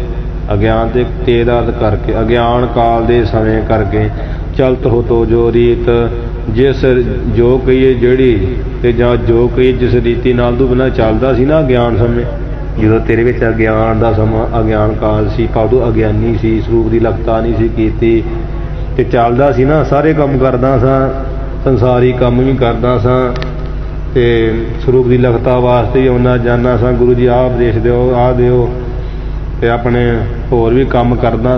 ਦੇ ਤੇਦਾਦ ਕਰਕੇ ਅਗਿਆਨ ਕਾਲ ਦੇ ਸਮੇਂ ਕਰਕੇ ਚਲਤ ਹੋ ਤੋ ਜੋ ਰੀਤ ਜਿਸ ਜੋ ਕਹੀਏ ਜਿਹੜੀ ਤੇ ਜਾਂ ਜੋ ਕਹੀਏ ਜਿਸ ਰੀਤੀ ਨਾਲ ਤੂੰ ਬਿਨਾਂ ਚੱਲਦਾ ਸੀ ਨਾ ਅਗਿਆਨ ਸਮੇਂ ਜਦੋਂ ਤੇਰੇ ਵਿੱਚ ਅਗਿਆਨ ਦਾ ਸਮਾਂ ਅਗਿਆਨ ਕਾਲ ਸੀ ਭਾਦੋਂ ਅਗਿਆਨੀ ਸੀ ਸਰੂਪ ਦੀ ਲਗਤਾ ਨਹੀਂ ਸੀ ਕੀਤੀ ਤੇ ਚੱਲਦਾ ਸੀ ਨਾ ਸਾਰੇ ਕੰਮ ਕਰਦਾ ਸਾਂ ਸੰਸਾਰੀ ਕੰਮ ਵੀ ਕਰਦਾ ਸਾਂ ਤੇ ਸਰੂਪ ਦੀ ਲਗਤਾ ਵਾਸਤੇ ਵੀ ਆਉਣਾ ਜਾਂਦਾ ਸਾਂ ਗੁਰੂ ਜੀ ਆਹ ਉਪਦੇਸ਼ ਦਿਓ ਆਹ ਦਿਓ ਤੇ ਆਪਣੇ ਹੋਰ ਵੀ ਕੰਮ ਕਰਦਾ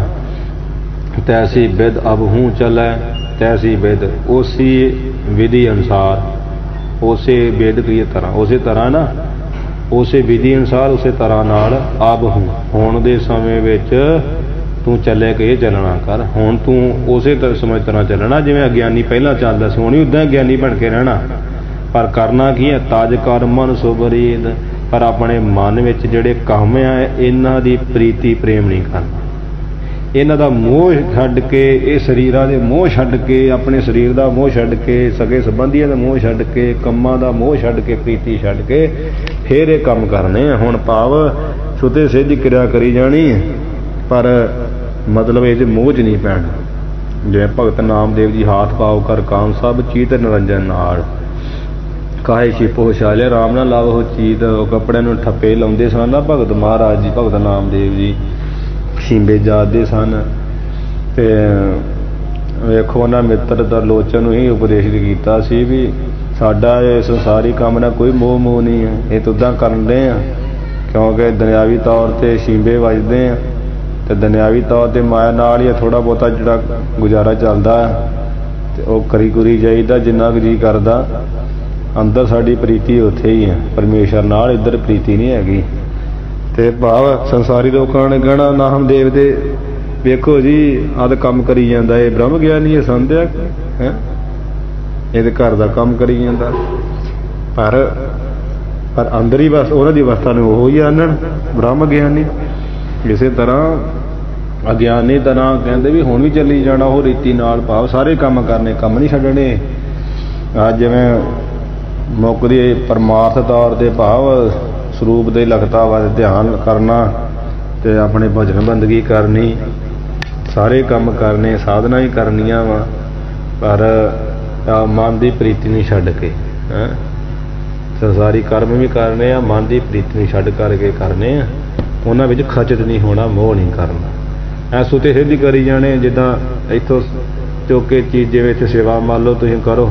ਸਾਂ ਤੈਸੀ ਬਿਦ ਅਬ ਹੂੰ ਚੱਲੈ ਤੈਸੀ ਬਿਦ ਉਸੀ ਵਿਧੀ ਅਨੁਸਾਰ ਉਸੇ ਬਿਦ ਕੀ ਤਰ੍ਹਾਂ ਉਸੇ ਤਰ੍ਹਾਂ ਨਾ ਉਸੇ ਵਿਧੀ ਅਨੁਸਾਰ ਉਸੇ ਤਰ੍ਹਾਂ ਨਾਲ ਅਬ ਹੁਣ ਦੇ ਸਮੇਂ ਵਿੱਚ ਤੂੰ ਚੱਲੇ ਕਿ ਇਹ ਚੱਲਣਾ ਕਰ ਹੁਣ ਤੂੰ ਉਸੇ ਸਮੇਂ ਤਰ੍ਹਾਂ ਚੱਲਣਾ ਜਿਵੇਂ ਅਗਿਆਨੀ ਪਹਿਲਾਂ ਚੱਲਦਾ ਸੀ ਹੁਣ ਵੀ ਉੱਦਾਂ ਗਿਆਨੀ ਬਣ ਕੇ ਰਹਿਣਾ ਪਰ ਕਰਨਾ ਕੀ ਹੈ ਤਜ ਕਰ ਮਨ ਸੁਬਰੀਦ ਪਰ ਆਪਣੇ ਮਨ ਵਿੱਚ ਜਿਹੜੇ ਕੰਮ ਆ ਇਹਨਾਂ ਦੀ ਪ੍ਰੀਤੀ ਪ੍ਰੇਮ ਨਹੀਂ ਕਰਨਾ ਇਹਨਾਂ ਦਾ ਮੋਹ ਛੱਡ ਕੇ ਇਹ ਸਰੀਰਾਂ ਦੇ ਮੋਹ ਛੱਡ ਕੇ ਆਪਣੇ ਸਰੀਰ ਦਾ ਮੋਹ ਛੱਡ ਕੇ ਸਗੇ ਸੰਬੰਧੀਆਂ ਦਾ ਮੋਹ ਛੱਡ ਕੇ ਕੰਮਾਂ ਦਾ ਮੋਹ ਛੱਡ ਕੇ ਪ੍ਰੀਤੀ ਛੱਡ ਕੇ ਫਿਰ ਇਹ ਕੰਮ ਕਰਨੇ ਆ ਹੁਣ ਭਾਵ ਸੁਤੇ ਸਿੱਧ ਕਿਰਿਆ ਕਰੀ ਜਾਣੀ ਹੈ, ਪਰ ਮਤਲਬ ਇਹ 'ਚ ਮੋਹ 'ਚ ਨਹੀਂ ਪੈਣਾ। ਜਿਵੇਂ ਭਗਤ ਨਾਮਦੇਵ ਜੀ ਹਾਥ ਪਾਓ ਕਰ ਕਾਮ ਸਭ ਚੀਤ ਨਿਰੰਜਨ ਨਾਲ, ਕਾਹੇ ਛਿਪੋ ਛਾਲੇ ਰਾਮ ਨਾਲ ਲਾਵੋ ਚੀਤ। ਉਹ ਕੱਪੜਿਆਂ ਨੂੰ ਠੱਪੇ ਲਾਉਂਦੇ ਸਨ ਨਾ ਭਗਤ ਮਹਾਰਾਜ ਜੀ, ਭਗਤ ਨਾਮਦੇਵ ਜੀ ਸ਼ੀਂਬੇ ਜਾਦੇ ਸਨ। ਅਤੇ ਵੇਖੋ ਉਹਨਾਂ ਮਿੱਤਰ ਤਰਲੋਚਨ ਨੂੰ ਹੀ ਉਪਦੇਸ਼ ਕੀਤਾ ਸੀ ਵੀ ਸਾਡਾ ਇਹ ਸੰਸਾਰੀ ਕੰਮ ਨਾਲ ਕੋਈ ਮੋਹ ਨਹੀਂ ਹੈ, ਇਹ ਤਾਂ ਉੱਦਾਂ ਕਰਨ ਦੇ ਆ ਕਿਉਂਕਿ ਦੁਨਿਆਵੀ ਤੌਰ 'ਤੇ ਸ਼ੀਂਬੇ ਵੱਜਦੇ ਆ ਅਤੇ ਦੁਨਿਆਵੀ ਤੌਰ 'ਤੇ ਮਾਇਆ ਨਾਲ ਹੀ ਥੋੜ੍ਹਾ ਬਹੁਤਾ ਜਿਹੜਾ ਗੁਜ਼ਾਰਾ ਚੱਲਦਾ ਅਤੇ ਉਹ ਕਰੀ ਕੁਰੀ ਜਾਈਦਾ ਜਿੰਨਾ ਕੁ ਜੀਅ ਕਰਦਾ। ਅੰਦਰ ਸਾਡੀ ਪ੍ਰੀਤੀ ਉੱਥੇ ਹੀ ਹੈ ਪਰਮੇਸ਼ਰ ਨਾਲ, ਇੱਧਰ ਪ੍ਰੀਤੀ ਨਹੀਂ ਹੈਗੀ। ਅਤੇ ਭਾਵ ਸੰਸਾਰੀ ਲੋਕਾਂ ਨੇ ਕਹਿਣਾ ਨਾਮਦੇਵ ਦੇ ਵੇਖੋ ਜੀ ਆਦ ਕੰਮ ਕਰੀ ਜਾਂਦਾ, ਇਹ ਬ੍ਰਹਮ ਗਿਆਨੀ, ਇਹ ਸੰਤ ਆ ਹੈ, ਇਹਦੇ ਘਰ ਦਾ ਕੰਮ ਕਰੀ ਜਾਂਦਾ। ਪਰ ਅੰਦਰ ਹੀ ਬਸ ਉਹਨਾਂ ਦੀ ਅਵਸਥਾ ਨੂੰ ਉਹੋ ਹੀ ਆਨਣ ਬ੍ਰਹਮ ਗਿਆਨੀ। ਇਸੇ ਤਰ੍ਹਾਂ ਅਗਿਆਨੀ ਤਰ੍ਹਾਂ ਕਹਿੰਦੇ ਵੀ ਹੁਣ ਵੀ ਚੱਲੀ ਜਾਣਾ ਉਹ ਰੀਤੀ ਨਾਲ, ਭਾਵ ਸਾਰੇ ਕੰਮ ਕਰਨੇ, ਕੰਮ ਨਹੀਂ ਛੱਡਣੇ। ਅੱਜ ਜਿਵੇਂ ਮੁੱਕਦੀ ਪਰਮਾਰਥ ਤੌਰ 'ਤੇ ਭਾਵ ਸਰੂਪ ਦੇ ਲਗਤਾ ਵੱਲ ਧਿਆਨ ਕਰਨਾ ਅਤੇ ਆਪਣੇ ਭਜਨ ਬੰਦਗੀ ਕਰਨੀ, ਸਾਰੇ ਕੰਮ ਕਰਨੇ, ਸਾਧਨਾ ਹੀ ਕਰਨੀਆਂ ਵਾ, ਪਰ ਮਨ ਦੀ ਪ੍ਰੀਤੀ ਨੂੰ ਛੱਡ ਕੇ ਹੈਂ, ਸੰਸਾਰੀ ਕਰਮ ਵੀ ਕਰਨੇ ਆ, ਮਨ ਦੀ ਪ੍ਰੀਤੀ ਨੂੰ ਛੱਡ ਕਰਕੇ ਕਰਨੇ ਆ, ਉਹਨਾਂ ਵਿੱਚ ਖਚਤ ਨਹੀਂ ਹੋਣਾ, ਮੋਹ ਨਹੀਂ ਕਰਨਾ। ਐ ਸੁਤੇ ਸਿੱਧ ਕਰੀ ਜਾਣੇ, ਜਿੱਦਾਂ ਇੱਥੋਂ ਚੁੱਕ ਕੇ ਚੀਜ਼ੇ ਵਿੱਚ ਸੇਵਾ ਮੰਨ ਲਓ ਤੁਸੀਂ ਕਰੋ,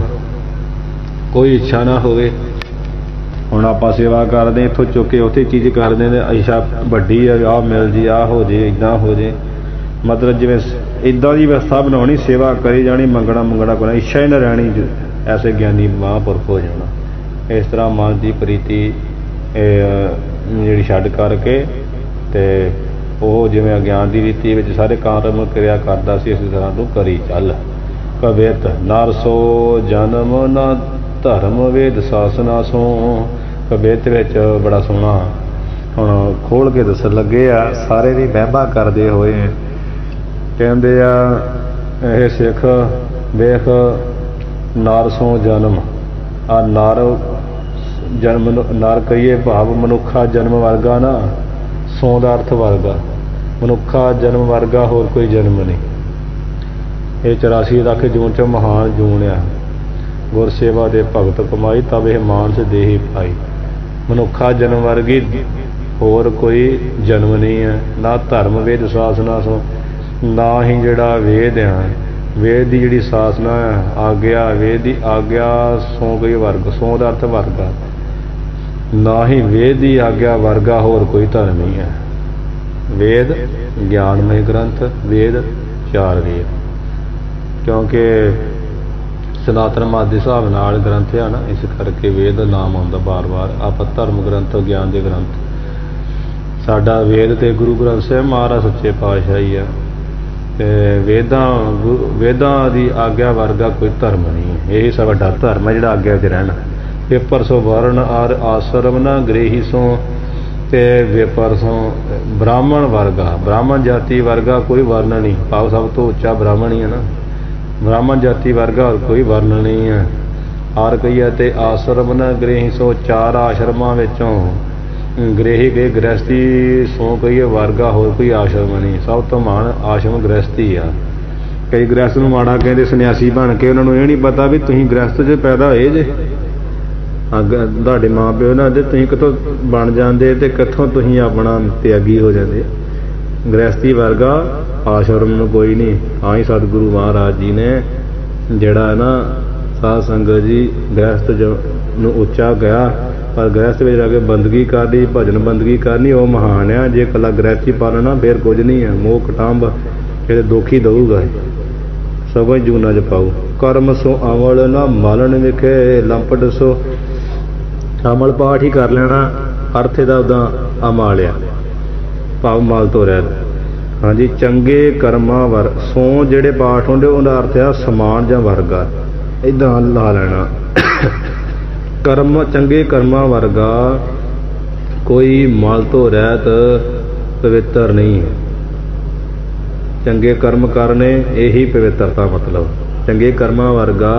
ਕੋਈ ਇੱਛਾ ਨਾ ਹੋਵੇ। ਹੁਣ ਆਪਾਂ ਸੇਵਾ ਕਰਦੇ ਇੱਥੋਂ ਚੁੱਕ ਕੇ ਉੱਥੇ ਚੀਜ਼ ਕਰਦੇ ਨੇ, ਇੱਛਾ ਵੱਡੀ ਆ ਆਹ ਮਿਲ ਜੇ, ਆਹ ਹੋ ਜੇ, ਇੱਦਾਂ ਹੋ ਜੇ, ਮਤਲਬ ਜਿਵੇਂ ਇੱਦਾਂ ਦੀ ਵਿਵਸਥਾ ਬਣਾਉਣੀ, ਸੇਵਾ ਕਰੀ ਜਾਣੀ, ਮੰਗਣਾ ਕਰਨਾ, ਇੱਛਾ ਹੀ ਨਾ ਰਹਿਣੀ, ਐਸੇ ਗਿਆਨੀ ਮਹਾਂਪੁਰਖ ਹੋ ਜਾਣਾ। ਇਸ ਤਰ੍ਹਾਂ ਮਨ ਦੀ ਪ੍ਰੀਤੀ ਜਿਹੜੀ ਛੱਡ ਕਰਕੇ ਅਤੇ ਉਹ ਜਿਵੇਂ ਅਗਿਆਨ ਦੀ ਰੀਤੀ ਵਿੱਚ ਸਾਰੇ ਕਰਮ ਕਿਰਿਆ ਕਰਦਾ ਸੀ, ਇਸੇ ਤਰ੍ਹਾਂ ਤੂੰ ਕਰੀ ਚੱਲ। ਕਵਿਤ ਨਰ ਸੋ ਜਨਮ ਨਾ ਧਰਮ ਵੇਦ ਸਾਸਨਾ ਸੋ, ਕਵਿਤ ਵਿੱਚ ਬੜਾ ਸੋਹਣਾ ਹੁਣ ਖੋਲ੍ਹ ਕੇ ਦੱਸਣ ਲੱਗੇ ਆ, ਸਾਰੇ ਦੀ ਮਹਿਮਾ ਕਰਦੇ ਹੋਏ ਕਹਿੰਦੇ ਆ ਇਹ ਸਿੱਖ ਵੇਖ ਨਰ ਸੋ ਜਨਮ, ਆ ਨਰ ਜਨਮ, ਨਰ ਕਹੀਏ ਭਾਵ ਮਨੁੱਖਾ ਜਨਮ ਵਰਗਾ ਨਾ, ਸੌ ਦਾ ਅਰਥ ਵਰਗਾ, ਮਨੁੱਖਾ ਜਨਮ ਵਰਗਾ ਹੋਰ ਕੋਈ ਜਨਮ ਨਹੀਂ। ਇਹ 84 ਲੱਖ ਜੂਨ 'ਚ ਮਹਾਨ ਜੂਨ ਆ, ਗੁਰ ਸੇਵਾ ਦੇ ਭਗਤ ਕਮਾਈ ਤਬ ਇਹ ਮਾਨਸ ਦੇਹੀ ਪਾਈ। ਮਨੁੱਖਾ ਜਨਮ ਵਰਗੀ ਹੋਰ ਕੋਈ ਜਨਮ ਨਹੀਂ ਹੈ, ਨਾ ਧਰਮ ਵੇਦ ਸਾਸਨਾ ਸੋ, ਨਾ ਹੀ ਜਿਹੜਾ ਵੇਦ ਆ, ਵੇਦ ਦੀ ਜਿਹੜੀ ਸਾਸਨਾ ਆਗਿਆ, ਵੇਦ ਦੀ ਆਗਿਆ ਸੌ ਕੋਈ ਵਰਗ, ਸੌ ਦਾ ਅਰਥ ਵਰਗਾ, ਨਾ ਹੀ ਵੇਦ ਦੀ ਆਗਿਆ ਵਰਗਾ ਹੋਰ ਕੋਈ ਧਰਮ ਨਹੀਂ ਹੈ। ਵੇਦ ਗਿਆਨਮਈ ਗ੍ਰੰਥ, ਵੇਦ 4 ਵੇਦ, ਕਿਉਂਕਿ ਸਨਾਤਨ ਮਤ ਦੇ ਹਿਸਾਬ ਨਾਲ ਗ੍ਰੰਥ ਆ ਨਾ, ਇਸ ਕਰਕੇ ਵੇਦ ਦਾ ਨਾਮ ਆਉਂਦਾ ਵਾਰ-ਵਾਰ। ਆਪਾਂ ਧਰਮ ਗ੍ਰੰਥ, ਗਿਆਨ ਦੇ ਗ੍ਰੰਥ, ਸਾਡਾ ਵੇਦ ਅਤੇ ਗੁਰੂ ਗ੍ਰੰਥ ਸਾਹਿਬ ਮਹਾਰਾਜ ਸੱਚੇ ਪਾਤਸ਼ਾਹ ਹੀ ਆ। ਅਤੇ ਵੇਦਾਂ ਦੀ ਆਗਿਆ ਵਰਗਾ ਕੋਈ ਧਰਮ ਨਹੀਂ ਹੈ, ਇਹ ਸਾਡਾ ਧਰਮ ਹੈ ਜਿਹੜਾ ਆਗਿਆ 'ਚ ਰਹਿਣਾ। ਪੇਪਰ ਸੋ ਵਰਨ ਆਰ ਆਸ਼ਰਮ ਨਾ ਗ੍ਰੇਹੀ ਸੋ, ਅਤੇ ਵੇਪਰ ਸੋ ਬ੍ਰਾਹਮਣ ਵਰਗਾ, ਬ੍ਰਾਹਮਣ ਜਾਤੀ ਵਰਗਾ ਕੋਈ ਵਰਨ ਨਹੀਂ, ਭਾਵ ਸਭ ਤੋਂ ਉੱਚਾ ਬ੍ਰਾਹਮਣ ਹੀ ਹੈ ਨਾ, ਬ੍ਰਾਹਮਣ ਜਾਤੀ ਵਰਗਾ ਹੋਰ ਕੋਈ ਵਰਨ ਨਹੀਂ ਹੈ। ਆਰ ਕਹੀਏ ਅਤੇ ਆਸ਼ਰਮ ਨਾ ਗ੍ਰੇਹੀ ਸੋ, 4 ਆਸ਼ਰਮਾਂ ਵਿੱਚੋਂ ਗ੍ਰੇਹੀ ਗਏ ਗ੍ਰਹਿਸਤੀ ਸੋ ਕਹੀਏ ਵਰਗਾ ਹੋਰ ਕੋਈ ਆਸ਼ਰਮ ਨਹੀਂ, ਸਭ ਤੋਂ ਮਹਾਨ ਆਸ਼ਰਮ ਗ੍ਰਹਿਸਤੀ ਆ। ਕਈ ਗ੍ਰਹਿਸਤ ਨੂੰ ਮਾੜਾ ਕਹਿੰਦੇ ਸੰਨਿਆਸੀ ਬਣ ਕੇ, ਉਹਨਾਂ ਨੂੰ ਇਹ ਨਹੀਂ ਪਤਾ ਵੀ ਤੁਸੀਂ ਗ੍ਰਹਿਸਤ 'ਚ ਪੈਦਾ ਹੋਏ ਜੇ, ਤੁਹਾਡੇ ਮਾਂ ਪਿਓ ਨਾ ਦੇ, ਤੁਸੀਂ ਕਿੱਥੋਂ ਬਣ ਜਾਂਦੇ ਅਤੇ ਕਿੱਥੋਂ ਤੁਸੀਂ ਆਪਣਾ ਤਿਆਗੀ ਹੋ ਜਾਂਦੇ। ਗ੍ਰਹਿਸਤੀ ਵਰਗਾ ਆਸ਼ਰਮ ਨੂੰ ਕੋਈ ਨਹੀਂ। ਹਾਂ ਹੀ ਸਤਿਗੁਰੂ ਮਹਾਰਾਜ ਜੀ ਨੇ ਜਿਹੜਾ ਨਾ ਸਾਧ ਸੰਗਤ ਜੀ ਗ੍ਰਹਿਸਤ ਨੂੰ ਉੱਚਾ ਗਿਆ, ਪਰ ਗ੍ਰਹਿਸਤ ਵਿੱਚ ਜਾ ਕੇ ਬੰਦਗੀ ਕਰਨੀ, ਭਜਨ ਬੰਦਗੀ ਕਰਨੀ, ਉਹ ਮਹਾਨ ਆ। ਜੇ ਇਕੱਲਾ ਗ੍ਰਹਿਸਤੀ ਪਾਲਣਾ ਫਿਰ ਕੁਝ ਨਹੀਂ ਹੈ। ਮੋਹ ਕਟੰਬ ਫਿਰ ਦੁੱਖ ਹੀ ਦਊਗਾ, ਸਭੋ ਜੂਨਾ 'ਚ ਪਾਊ। ਕਰਮ ਸੋ ਅਮਲ ਨਾ ਮਾਲਣ ਵਿਖੇ ਲੰਪਟ ਸੋ, ਅਮਲ ਪਾਠ ਹੀ ਕਰ ਲੈਣਾ, ਅਰਥ ਇਹਦਾ ਉੱਦਾਂ ਅਮਾਲਿਆ ਭਾਵ ਮਲ ਤੋਂ ਰਹਿਤ। ਹਾਂਜੀ, ਚੰਗੇ ਕਰਮਾਂ ਸੋ ਜਿਹੜੇ ਪਾਠ ਹੁੰਦੇ ਉਹਦਾ ਅਰਥ ਆ ਸਮਾਨ ਜਾਂ ਵਰਗਾ, ਇੱਦਾਂ ਲਾ ਲੈਣਾ। ਕਰਮ ਚੰਗੇ ਕਰਮਾਂ ਵਰਗਾ ਕੋਈ ਮਲ ਤੋਂ ਰਹਿਤ ਪਵਿੱਤਰ ਨਹੀਂ ਹੈ। ਚੰਗੇ ਕਰਮ ਕਰਨੇ ਇਹੀ ਪਵਿੱਤਰਤਾ, ਮਤਲਬ ਚੰਗੇ ਕਰਮਾਂ ਵਰਗਾ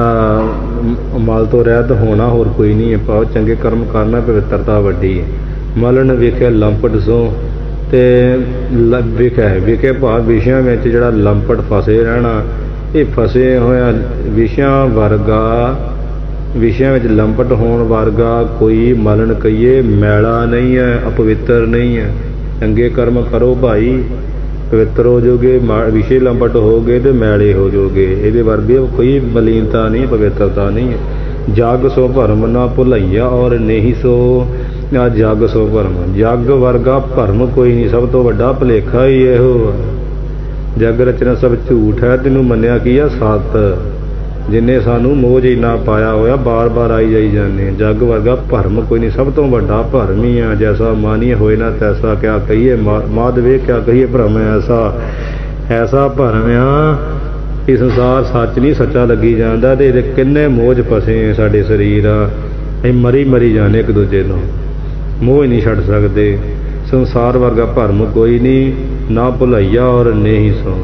ਮਲ ਤੋਂ ਰਹਿਤ ਹੋਣਾ ਹੋਰ ਕੋਈ ਨਹੀਂ ਹੈ। ਭਾਵ ਚੰਗੇ ਕਰਮ ਕਰਨਾ ਪਵਿੱਤਰਤਾ ਵੱਡੀ ਹੈ। ਮਲਣ ਵਿਖੇ ਲੰਪਟ ਸੋ। ਤੇ ਵਿਖੇ ਭਾਵ ਵਿਸ਼ਿਆਂ ਵਿੱਚ ਜਿਹੜਾ ਲੰਪਟ ਫਸੇ ਰਹਿਣਾ, ਇਹ ਫਸੇ ਹੋਇਆ ਵਿਸ਼ਿਆਂ ਵਰਗਾ, ਵਿਸ਼ਿਆਂ ਵਿੱਚ ਲੰਪਟ ਹੋਣ ਵਰਗਾ ਕੋਈ ਮਲਣ ਕਹੀਏ ਮੈਲਾ ਨਹੀਂ ਹੈ, ਅਪਵਿੱਤਰ ਨਹੀਂ ਹੈ। ਚੰਗੇ ਕਰਮ ਕਰੋ ਭਾਈ, ਪਵਿੱਤਰ ਹੋ ਜਾਓਗੇ। ਵਿਸ਼ੇ ਲੰਪਟ ਹੋ ਗਏ ਤੇ ਮੈਲੇ ਹੋ ਜਾਓਗੇ। ਇਹਦੇ ਵਰਗੇ ਕੋਈ ਮਲੀਨਤਾ ਨਹੀਂ, ਪਵਿੱਤਰਤਾ ਨਹੀਂ ਹੈ। ਜਗ ਸੋ ਭਰਮ ਨਾ ਭੁਲਈਆ ਔਰ ਨਹੀਂ ਸੋ ਜਗ ਸੋ ਭਰਮ। ਜਗ ਵਰਗਾ ਭਰਮ ਕੋਈ ਨਹੀਂ, ਸਭ ਤੋਂ ਵੱਡਾ ਭੁਲੇਖਾ ਹੀ ਇਹੋ। ਜਗ ਰਚਨਾ ਸਭ ਝੂਠ ਹੈ, ਤੈਨੂੰ ਮੰਨਿਆ ਕੀ ਆ ਸੱਤ। ਜਿੰਨੇ ਸਾਨੂੰ ਮੋਹ ਇੰਨਾ ਪਾਇਆ ਹੋਇਆ, ਬਾਰ ਬਾਰ ਆਈ ਜਾਈ ਜਾਂਦੇ। ਜਗ ਵਰਗਾ ਭਰਮ ਕੋਈ ਨਹੀਂ, ਸਭ ਤੋਂ ਵੱਡਾ ਭਰਮ ਹੀ ਆ। ਜੈਸਾ ਮਾਨੀਏ ਹੋਏ ਨਾ ਤੈਸਾ, ਕਿਆ ਕਹੀਏ ਮਾਧਵੇ ਕਿਆ ਕਹੀਏ ਭਰਮ ਐਸਾ। ਐਸਾ ਭਰਮ ਆ ਕਿ ਸੰਸਾਰ ਸੱਚ ਨਹੀਂ ਸੱਚਾ ਲੱਗੀ ਜਾਂਦਾ। ਤੇ ਇਹਦੇ ਕਿੰਨੇ ਮੋਹ 'ਚ ਫਸੇ ਸਾਡੇ ਸਰੀਰ ਆ। ਅਸੀਂ ਮਰੀ ਜਾਂਦੇ ਇੱਕ ਦੂਜੇ ਨੂੰ, ਮੋਹ ਹੀ ਨਹੀਂ ਛੱਡ ਸਕਦੇ। ਸੰਸਾਰ ਵਰਗਾ ਭਰਮ ਕੋਈ ਨਹੀਂ, ਨਾ ਭੁਲਈਆ ਔਰ ਨਹੀਂ ਸੋ।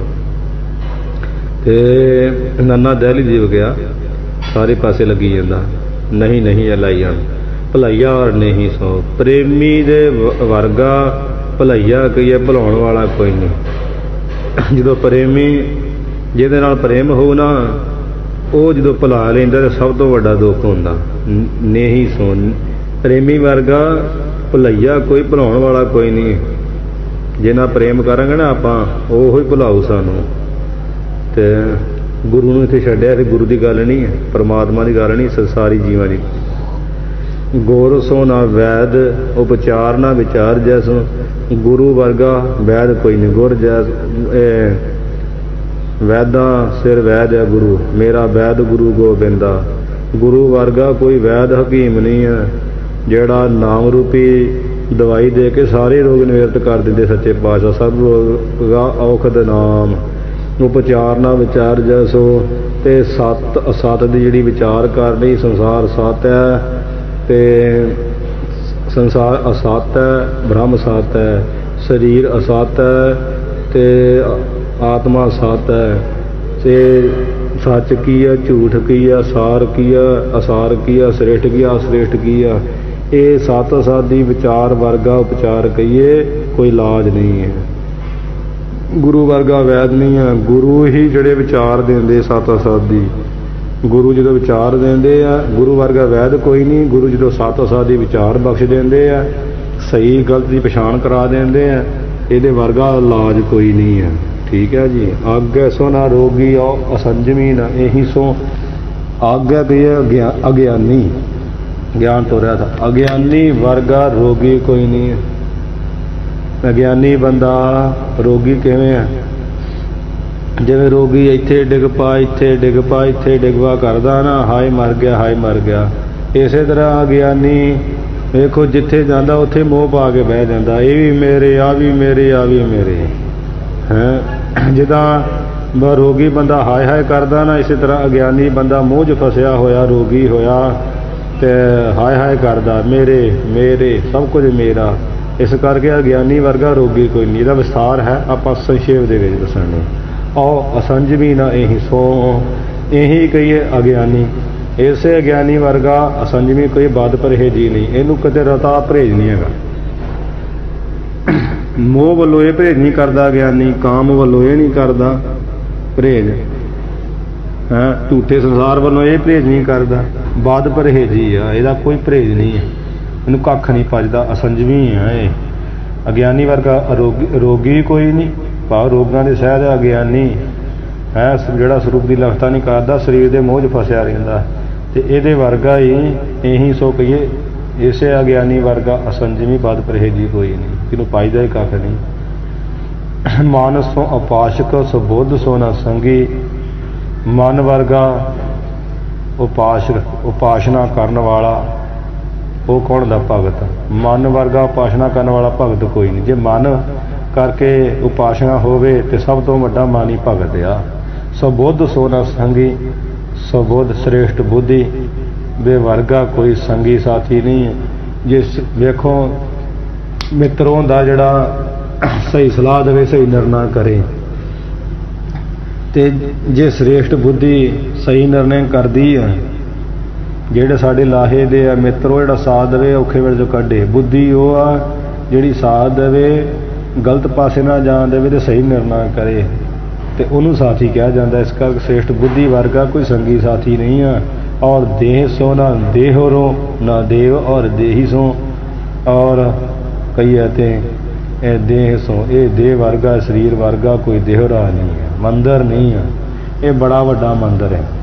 ਤੇ ਨੰਨਾ ਦਹਿਲੀ ਦੀ ਗਿਆ, ਸਾਰੇ ਪਾਸੇ ਲੱਗੀ ਜਾਂਦਾ, ਨਹੀਂ ਅਲਾਈਆ ਭੁਲਈਆ ਔਰ ਨਹੀਂ ਸੋ। ਪ੍ਰੇਮੀ ਦੇ ਵਰਗਾ ਭੁਲਈਆ ਕਹੀਏ ਭੁਲਾਉਣ ਵਾਲਾ ਕੋਈ ਨਹੀਂ। ਜਦੋਂ ਪ੍ਰੇਮੀ ਜਿਹਦੇ ਨਾਲ ਪ੍ਰੇਮ ਹੋਊ ਨਾ, ਉਹ ਜਦੋਂ ਭੁਲਾ ਲੈਂਦਾ ਤਾਂ ਸਭ ਤੋਂ ਵੱਡਾ ਦੁੱਖ ਹੁੰਦਾ। ਨਹੀਂ ਸੋ ਪ੍ਰੇਮੀ ਵਰਗਾ ਭੁਲਈਆ ਕੋਈ, ਭੁਲਾਉਣ ਵਾਲਾ ਕੋਈ ਨਹੀਂ। ਜਿੰਨਾ ਪ੍ਰੇਮ ਕਰਾਂਗੇ ਨਾ ਆਪਾਂ, ਉਹ ਹੀ ਭੁਲਾਊ ਸਾਨੂੰ। ਤੇ ਗੁਰੂ ਨੂੰ ਇੱਥੇ ਛੱਡਿਆ, ਤੇ ਗੁਰੂ ਦੀ ਗੱਲ ਨਹੀਂ ਹੈ, ਪਰਮਾਤਮਾ ਦੀ ਗੱਲ ਨਹੀਂ, ਸੰਸਾਰੀ ਜੀਵਾਂ ਦੀ। ਗੁਰ ਸੋ ਨਾ ਵੈਦ ਉਪਚਾਰ ਨਾ ਵਿਚਾਰ ਜੈਸੋ। ਗੁਰੂ ਵਰਗਾ ਵੈਦ ਕੋਈ ਨਹੀਂ। ਗੁਰ ਜੈਸ ਵੈਦਾਂ ਸਿਰ ਵੈਦ ਹੈ ਗੁਰੂ, ਮੇਰਾ ਵੈਦ ਗੁਰੂ ਗੋਬਿੰਦਾ। ਗੁਰੂ ਵਰਗਾ ਕੋਈ ਵੈਦ ਹਕੀਮ ਨਹੀਂ ਹੈ, ਜਿਹੜਾ ਨਾਮ ਰੂਪੀ ਦਵਾਈ ਦੇ ਕੇ ਸਾਰੇ ਰੋਗ ਨਿਵਰਤ ਕਰ ਦਿੰਦੇ ਸੱਚੇ ਪਾਤਸ਼ਾਹ। ਸਭ ਰੋਗਾ ਔਖਦ ਨਾਮ। ਉਪਚਾਰ ਨਾ ਵਿਚਾਰ ਜੈਸੋ। ਤੇ ਸੱਤ ਅਸਤ ਦੀ ਜਿਹੜੀ ਵਿਚਾਰ ਕਰਨੀ, ਸੰਸਾਰ ਸੱਤ ਹੈ ਤੇ ਸੰਸਾਰ ਅਸਤ ਹੈ, ਬ੍ਰਹਮ ਸੱਤ ਹੈ, ਸਰੀਰ ਅਸਤ ਹੈ ਤੇ ਆਤਮਾ ਸੱਤ ਹੈ। ਤੇ ਸੱਚ ਕੀ ਆ, ਝੂਠ ਕੀ ਆ, ਸਾਰ ਕੀ ਆ, ਅਸਾਰ ਕੀ ਆ, ਸ੍ਰੇਸ਼ਟ ਕੀ ਆ, ਅਸ੍ਰੇਸ਼ਟ ਕੀ ਆ। ਇਹ ਸੱਤ ਅਸਤ ਦੀ ਵਿਚਾਰ ਵਰਗਾ ਉਪਚਾਰ ਕਹੀਏ ਕੋਈ ਇਲਾਜ ਨਹੀਂ ਹੈ। ਗੁਰੂ ਵਰਗਾ ਵੈਦ ਨਹੀਂ ਹੈ। ਗੁਰੂ ਹੀ ਜਿਹੜੇ ਵਿਚਾਰ ਦਿੰਦੇ ਸੱਤ ਅਸਤ ਦੀ। ਗੁਰੂ ਜਦੋਂ ਵਿਚਾਰ ਦਿੰਦੇ ਆ, ਗੁਰੂ ਵਰਗਾ ਵੈਦ ਕੋਈ ਨਹੀਂ। ਗੁਰੂ ਜਦੋਂ ਸੱਤ ਅਸਤ ਦੀ ਵਿਚਾਰ ਬਖਸ਼ ਦਿੰਦੇ ਆ, ਸਹੀ ਗਲਤ ਦੀ ਪਛਾਣ ਕਰਾ ਦਿੰਦੇ ਆ, ਇਹਦੇ ਵਰਗਾ ਇਲਾਜ ਕੋਈ ਨਹੀਂ ਹੈ। ਠੀਕ ਹੈ ਜੀ। ਆਗਿਆ ਸੋ ਨਾ ਰੋਗੀ ਔ ਅਸੰਜਮੀ ਨਾ ਇਹੀ ਸੋ। ਆਗਿਆ ਕੀ ਹੈ, ਅਗਿਆਨੀ, ਗਿਆਨ ਤੋਂ ਰਿਹਾ ਥਾ। ਅਗਿਆਨੀ ਵਰਗਾ ਰੋਗੀ ਕੋਈ ਨਹੀਂ ਹੈ। ਅਗਿਆਨੀ ਬੰਦਾ ਰੋਗੀ ਕਿਵੇਂ ਹੈ? ਜਿਵੇਂ ਰੋਗੀ ਇੱਥੇ ਡਿੱਗ ਪਾ, ਇੱਥੇ ਡਿੱਗ ਪਾ, ਇੱਥੇ ਡਿੱਗ ਪਾ ਕਰਦਾ ਨਾ, ਹਾਏ ਮਰ ਗਿਆ, ਹਾਏ ਮਰ ਗਿਆ। ਇਸੇ ਤਰ੍ਹਾਂ ਅਗਿਆਨੀ ਵੇਖੋ ਜਿੱਥੇ ਜਾਂਦਾ ਉੱਥੇ ਮੋਹ ਪਾ ਕੇ ਬਹਿ ਜਾਂਦਾ। ਇਹ ਵੀ ਮੇਰੇ, ਆ ਵੀ ਮੇਰੇ, ਆ ਵੀ ਮੇਰੇ ਹੈ। ਜਿੱਦਾਂ ਰੋਗੀ ਬੰਦਾ ਹਾਏ ਹਾਏ ਕਰਦਾ ਨਾ, ਇਸੇ ਤਰ੍ਹਾਂ ਅਗਿਆਨੀ ਬੰਦਾ ਮੋਹ 'ਚ ਫਸਿਆ ਹੋਇਆ, ਰੋਗੀ ਹੋਇਆ ਤੇ ਹਾਏ ਹਾਏ ਕਰਦਾ, ਮੇਰੇ ਮੇਰੇ ਸਭ ਕੁਝ ਮੇਰਾ। ਇਸ ਕਰਕੇ ਅਗਿਆਨੀ ਵਰਗਾ ਰੋਗੀ ਕੋਈ ਨਹੀਂ। ਇਹਦਾ ਵਿਸਥਾਰ ਹੈ, ਆਪਾਂ ਸੰਖੇਪ ਦੇ ਵਿੱਚ ਦੱਸਣੇ। ਔ ਅਸੰਜਮੀ ਨਾ ਇਹੀ ਸੋ। ਇਹੀ ਕਹੀਏ ਅਗਿਆਨੀ। ਇਸੇ ਅਗਿਆਨੀ ਵਰਗਾ ਅਸੰਜਮੀ ਕੋਈ ਬਦ ਪਰਹੇਜੀ ਨਹੀਂ। ਇਹਨੂੰ ਕਦੇ ਰਤਾ ਪਰਹੇਜ ਨਹੀਂ ਹੈਗਾ। ਮੋਹ ਵੱਲੋਂ ਇਹ ਪਰਹੇਜ ਨਹੀਂ ਕਰਦਾ ਅਗਿਆਨੀ, ਕਾਮ ਵੱਲੋਂ ਇਹ ਨਹੀਂ ਕਰਦਾ ਪਰਹੇਜ ਹੈ, ਝੂਠੇ ਸੰਸਾਰ ਵੱਲੋਂ ਇਹ ਪਰਹੇਜ ਨਹੀਂ ਕਰਦਾ। ਬਦ ਪਰਹੇਜੀ ਆ, ਇਹਦਾ ਕੋਈ ਪਰਹੇਜ ਨਹੀਂ ਹੈ, ਇਹਨੂੰ ਕੱਖ ਨਹੀਂ ਭਜਦਾ। ਅਸੰਜਮੀ ਹੈ ਇਹ। ਅਗਿਆਨੀ ਵਰਗਾ ਰੋਗੀ ਕੋਈ ਨਹੀਂ। ਭਾਵ ਰੋਗਾਂ ਦੇ ਸਹਿਜ ਅਗਿਆਨੀ ਹੈ, ਜਿਹੜਾ ਸਰੂਪ ਦੀ ਲਗਤਾ ਨਹੀਂ ਕਰਦਾ, ਸਰੀਰ ਦੇ ਮੋਹ 'ਚ ਫਸਿਆ ਰਹਿੰਦਾ। ਤੇ ਇਹਦੇ ਵਰਗਾ ਹੀ ਇਹੀ ਸੋ ਕਹੀਏ। ਇਸੇ ਅਗਿਆਨੀ ਵਰਗਾ ਅਸੰਜਮੀ ਬਦ ਪਰਹੇਜੀ ਕੋਈ ਨਹੀਂ, ਜਿਹਨੂੰ ਪਾਈਦਾ ਹੀ ਕੱਖ ਨਹੀਂ। ਮਨ ਸੋ ਉਪਾਸ਼ਕ ਸੋ ਬੁੱਧ ਸੋ ਨਾ ਸੰਗੀ। ਮਨ ਵਰਗਾ ਉਪਾਸ਼ਨਾ ਕਰਨ ਵਾਲਾ ਉਹ ਕੌਣ ਦਾ ਭਗਤ? ਮਨ ਵਰਗਾ ਉਪਾਸ਼ਨਾ ਕਰਨ ਵਾਲਾ ਭਗਤ ਕੋਈ ਨਹੀਂ। ਜੇ ਮਨ ਕਰਕੇ ਉਪਾਸ਼ਨਾ ਹੋਵੇ ਤੇ ਸਭ ਤੋਂ ਵੱਡਾ ਮਾਨੀ ਭਗਤ ਆ। ਸੋ ਬੁੱਧ ਸੋ ਨਾ ਸੰਗੀ। ਸੋ ਬੁੱਧ ਸ੍ਰੇਸ਼ਟ ਬੁੱਧੀ ਦੇ ਵਰਗਾ ਕੋਈ ਸੰਗੀ ਸਾਥੀ ਨਹੀਂ ਹੈ। ਜਿਸ ਵੇਖੋ ਮਿੱਤਰ ਹੁੰਦਾ ਜਿਹੜਾ ਸਹੀ ਸਲਾਹ ਦੇਵੇ, ਸਹੀ ਨਿਰਣਾ ਕਰੇ। ਤੇ ਜੇ ਸ੍ਰੇਸ਼ਟ ਬੁੱਧੀ ਸਹੀ ਨਿਰਣੇ ਕਰਦੀ ਹੈ ਜਿਹੜੇ ਸਾਡੇ ਲਾਹੇ ਦੇ ਆ ਮਿੱਤਰੋ, ਜਿਹੜਾ ਸਾਥ ਦੇਵੇ ਔਖੇ ਵੇਲੇ 'ਚੋਂ ਕੱਢੇ। ਬੁੱਧੀ ਉਹ ਆ ਜਿਹੜੀ ਸਾਥ ਦੇਵੇ, ਗਲਤ ਪਾਸੇ ਨਾ ਜਾਣ ਦੇਵੇ ਤੇ ਸਹੀ ਨਿਰਣਾ ਕਰੇ, ਤੇ ਉਹਨੂੰ ਸਾਥੀ ਕਿਹਾ ਜਾਂਦਾ। ਇਸ ਕਰਕੇ ਸ੍ਰੇਸ਼ਟ ਬੁੱਧੀ ਵਰਗਾ ਕੋਈ ਸੰਗੀ ਸਾਥੀ ਨਹੀਂ ਆ। ਔਰ ਦੇਹ ਸੋ ਨਾ ਦੇਹੋਰੋ ਨਾ ਦੇਵ ਔਰ ਦੇਹੀ ਸੋ, ਔਰ ਕਹੀਏ ਤੇ ਇਹ ਦੇਹ ਸੋ, ਇਹ ਦੇਹ ਵਰਗਾ ਸਰੀਰ ਵਰਗਾ ਕੋਈ ਦੇਹਰਾ ਨਹੀਂ ਹੈ, ਮੰਦਰ ਨਹੀਂ ਆ। ਇਹ ਬੜਾ ਵੱਡਾ ਮੰਦਰ ਹੈ,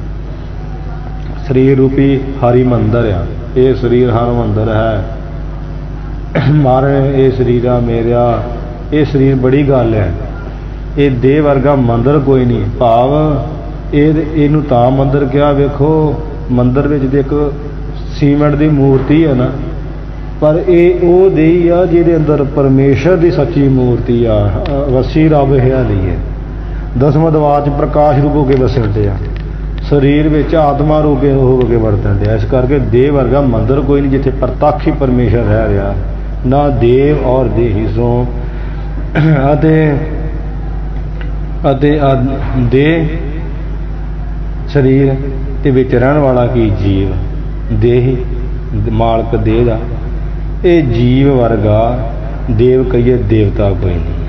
ਸਰੀਰ ਰੂਪੀ ਹਰੀ ਮੰਦਰ ਆ। ਇਹ ਸਰੀਰ ਹਰ ਮੰਦਰ ਹੈ। ਮਾਰੇ ਇਹ ਸਰੀਰਾ ਮੇਰਿਆ, ਇਹ ਸਰੀਰ ਬੜੀ ਗੱਲ ਹੈ। ਇਹ ਦੇਹ ਵਰਗਾ ਮੰਦਰ ਕੋਈ ਨਹੀਂ। ਭਾਵ ਇਹਨੂੰ ਤਾਂ ਮੰਦਰ ਕਿਹਾ, ਵੇਖੋ ਮੰਦਰ ਵਿੱਚ ਤੇ ਇੱਕ ਸੀਮੈਂਟ ਦੀ ਮੂਰਤੀ ਹੈ ਨਾ, ਪਰ ਇਹ ਉਹ ਦੇਹੀ ਆ ਜਿਹਦੇ ਅੰਦਰ ਪਰਮੇਸ਼ਰ ਦੀ ਸੱਚੀ ਮੂਰਤੀ ਆ, ਵਸੀ ਰੱਬ ਹੈ ਲਈ ਹੈ। ਦਸਵਾਂ ਦਵਾਰ 'ਚ ਪ੍ਰਕਾਸ਼ ਰੂਪ ਹੋ ਕੇ ਵਸਣ ਡਿਆ, ਸਰੀਰ ਵਿੱਚ ਆਤਮਾ ਰੂਪ ਹੋ ਕੇ ਵਰਤਣ ਡਿਆ। ਇਸ ਕਰਕੇ ਦੇਹ ਵਰਗਾ ਮੰਦਰ ਕੋਈ ਨਹੀਂ ਜਿੱਥੇ ਪ੍ਰਤੱਖ ਹੀ ਪਰਮੇਸ਼ਰ ਰਹਿ ਰਿਹਾ, ਨਾ ਦੇਵ ਔਰ ਦੇਹੀ ਸੋ। ਅਤੇ ਦੇਹ ਸਰੀਰ ਤੇ ਵਿੱਚ ਰਹਿਣ ਵਾਲਾ ਕੀ ਜੀਵ, ਦੇਹੀ ਮਾਲਕ ਦੇਹ ਦਾ। ਇਹ ਜੀਵ ਵਰਗਾ ਦੇਵ ਕਹੀਏ ਦੇਵਤਾ ਕੋਈ ਨਹੀਂ।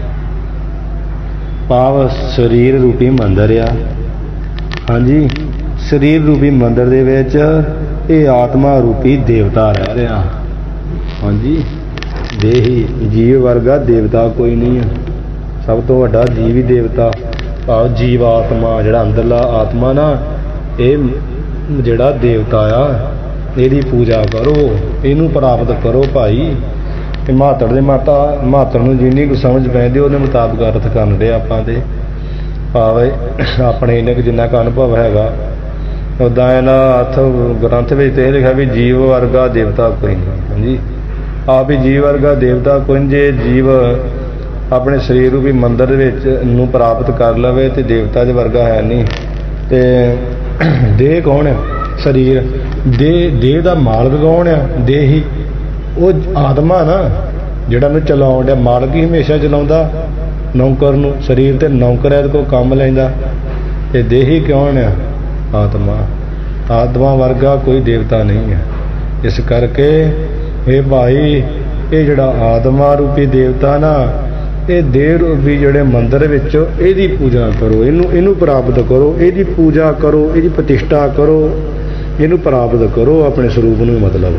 ਭਾਵ ਸਰੀਰ ਰੂਪੀ ਮੰਦਰ ਆ। ਹਾਂਜੀ, ਸਰੀਰ ਰੂਪੀ ਮੰਦਰ ਦੇ ਵਿੱਚ ਇਹ ਆਤਮਾ ਰੂਪੀ ਦੇਵਤਾ ਰਹਿ ਰਿਹਾ। ਹਾਂਜੀ, ਦੇਹੀ ਜੀਵ ਵਰਗਾ ਦੇਵਤਾ ਕੋਈ ਨਹੀਂ ਹੈ। ਸਭ ਤੋਂ ਵੱਡਾ ਜੀਵ ਹੀ ਦੇਵਤਾ। ਭਾਵ ਜੀਵ ਆਤਮਾ, ਜਿਹੜਾ ਅੰਦਰਲਾ ਆਤਮਾ ਨਾ, ਇਹ ਜਿਹੜਾ ਦੇਵਤਾ ਆ, ਇਹਦੀ ਪੂਜਾ ਕਰੋ, ਇਹਨੂੰ ਪ੍ਰਾਪਤ ਕਰੋ ਭਾਈ। ਤੇ ਮਾਤੜ ਨੂੰ ਜਿੰਨੀ ਕੁ ਸਮਝ ਪੈਂਦੀ ਉਹਦੇ ਮੁਤਾਬਕ ਅਰਥ ਕਰਨ ਦੇ ਆਪਾਂ। ਤੇ ਭਾਵ ਆਪਣੇ ਇੰਨੇ ਕੁ ਜਿੰਨਾ ਕੁ ਅਨੁਭਵ ਹੈਗਾ, ਉੱਦਾਂ ਇਹਨਾਂ ਅਰਥ ਗ੍ਰੰਥ ਵਿੱਚ ਤੇ ਇਹ ਲਿਖਿਆ ਵੀ ਜੀਵ ਵਰਗਾ ਦੇਵਤਾ ਕੋਈ ਨਹੀਂ। ਹਾਂਜੀ, ਆਪ ਹੀ ਜੀਵ ਵਰਗਾ ਦੇਵਤਾ ਕੋਈ ਨਹੀਂ। ਜੇ ਜੀਵ ਆਪਣੇ ਸਰੀਰ ਰੂਪੀ ਮੰਦਰ ਦੇ ਵਿੱਚ ਨੂੰ ਪ੍ਰਾਪਤ ਕਰ ਲਵੇ ਤੇ ਦੇਵਤਾ ਦੇ ਵਰਗਾ ਹੈ ਨਹੀਂ। ਤੇ ਦੇਹ ਕੌਣ ਹੈ? ਸਰੀਰ। ਦੇਹ ਦਾ ਮਾਲਕ ਕੌਣ ਆ? ਦੇਹੀ। ਉਹ ਆਤਮਾ ਨਾ ਜਿਹੜਾ ਨੂੰ ਚਲਾਉਣ ਡਿਆ। ਮਾਲਕ ਹੀ ਹਮੇਸ਼ਾ ਚਲਾਉਂਦਾ ਨੌਕਰ ਨੂੰ। ਸਰੀਰ ਤੇ ਨੌਕਰ ਹੈ, ਕੋਈ ਕੰਮ ਲੈਂਦਾ। ਤੇ ਦੇਹੀ ਕੌਣ ਆ? ਆਤਮਾ। ਆਤਮਾ ਵਰਗਾ ਕੋਈ ਦੇਵਤਾ ਨਹੀਂ ਹੈ। ਇਸ ਕਰਕੇ ਇਹ ਭਾਈ, ਇਹ ਜਿਹੜਾ ਆਤਮਾ ਰੂਪੀ ਦੇਵਤਾ ਨਾ, ਇਹ ਦੇਹ ਰੂਪੀ ਜਿਹੜੇ ਮੰਦਰ ਵਿੱਚ ਇਹਦੀ ਪੂਜਾ ਕਰੋ, ਇਹਨੂੰ ਪ੍ਰਾਪਤ ਕਰੋ, ਇਹਦੀ ਪੂਜਾ ਕਰੋ, ਇਹਦੀ ਪ੍ਰਤਿਸ਼ਠਾ ਕਰੋ, ਇਹਨੂੰ ਪ੍ਰਾਪਤ ਕਰੋ ਆਪਣੇ ਸਰੂਪ ਨੂੰ। ਮਤਲਬ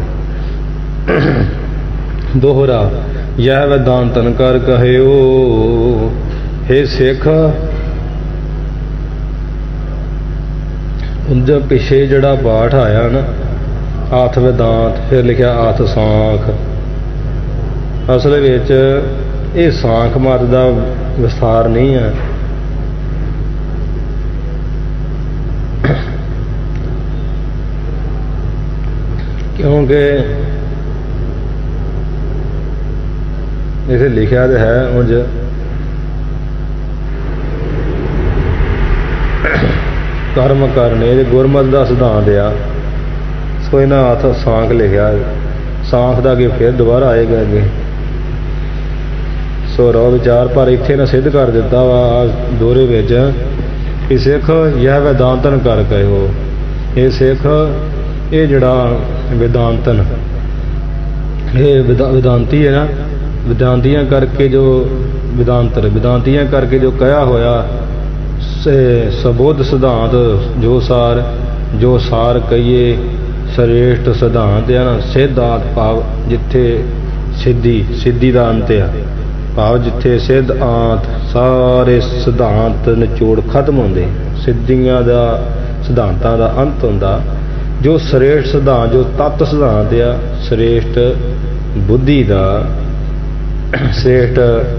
ਦੋਹਰਾ ਯਹ ਵੈਦਾਂਤਨ ਕਰ ਕਹਿਓ। ਹੇ ਸਿੱਖ, ਉਹਦੇ ਪਿੱਛੇ ਜਿਹੜਾ ਪਾਠ ਆਇਆ ਨਾ, ਆਥ ਵੈਦਾਂਤ, ਫਿਰ ਲਿਖਿਆ ਆਥ ਸਾਂਖ। ਅਸਲ ਵਿੱਚ ਇਹ ਸਾਂਖ ਮਤ ਦਾ ਵਿਸਥਾਰ ਨਹੀਂ ਹੈ। ਕਿਉਂਕਿ ਇਥੇ ਲਿਖਿਆ ਤਾਂ ਹੈ ਉਂਝ ਕਰਮ ਕਰਨੇ, ਇਹ ਗੁਰਮਤਿ ਦਾ ਸਿਧਾਂਤ ਆ। ਸੋ ਇਹਨਾਂ ਹੱਥ ਸਾਂਖ ਲਿਖਿਆ। ਸਾਂਖ ਦਾ ਅੱਗੇ ਫਿਰ ਦੁਬਾਰਾ ਆਏਗਾ ਅੱਗੇ। ਸੋ ਰੋ ਵਿਚਾਰ, ਪਰ ਇੱਥੇ ਨਾ ਸਿੱਧ ਕਰ ਦਿੱਤਾ ਵਾ ਦੋਹਰੇ ਵਿੱਚ ਕਿ ਸਿੱਖ ਯਹ ਵੈਦਾਂਤਨ ਕਰ ਕਹਿਓ। ਇਹ ਸਿੱਖ, ਇਹ ਜਿਹੜਾ ਵੈਦਾਂਤਨ, ਇਹ ਵਿਦਾਂਤੀ ਹੈ ਨਾ, ਵਿਦਾਂਤੀਆਂ ਕਰਕੇ ਜੋ ਵਿਦਾਂਤੀਆਂ ਕਰਕੇ ਜੋ ਕਹਿਆ ਹੋਇਆ ਸਬੁੱਧ ਸਿਧਾਂਤ, ਜੋ ਸਾਰ ਕਹੀਏ ਸ੍ਰੇਸ਼ਟ ਸਿਧਾਂਤ ਹੈ ਨਾ। ਸਿਧਾਂਤ ਭਾਵ ਜਿੱਥੇ ਸਿੱਧੀ ਦਾ ਅੰਤ ਆ। ਭਾਵ ਜਿੱਥੇ ਸਿੱਧ ਆਂਤ ਸਾਰੇ ਸਿਧਾਂਤ ਨਿਚੋੜ ਖਤਮ ਹੁੰਦੇ, ਸਿੱਧੀਆਂ ਦਾ ਸਿਧਾਂਤਾਂ ਦਾ ਅੰਤ ਹੁੰਦਾ। ਜੋ ਸ੍ਰੇਸ਼ਟ ਸਿਧਾਂਤ, ਜੋ ਤੱਤ ਸਿਧਾਂਤ ਆ, ਸ੍ਰੇਸ਼ਟ ਬੁੱਧੀ ਦਾ, ਸ੍ਰੇਸ਼ਟ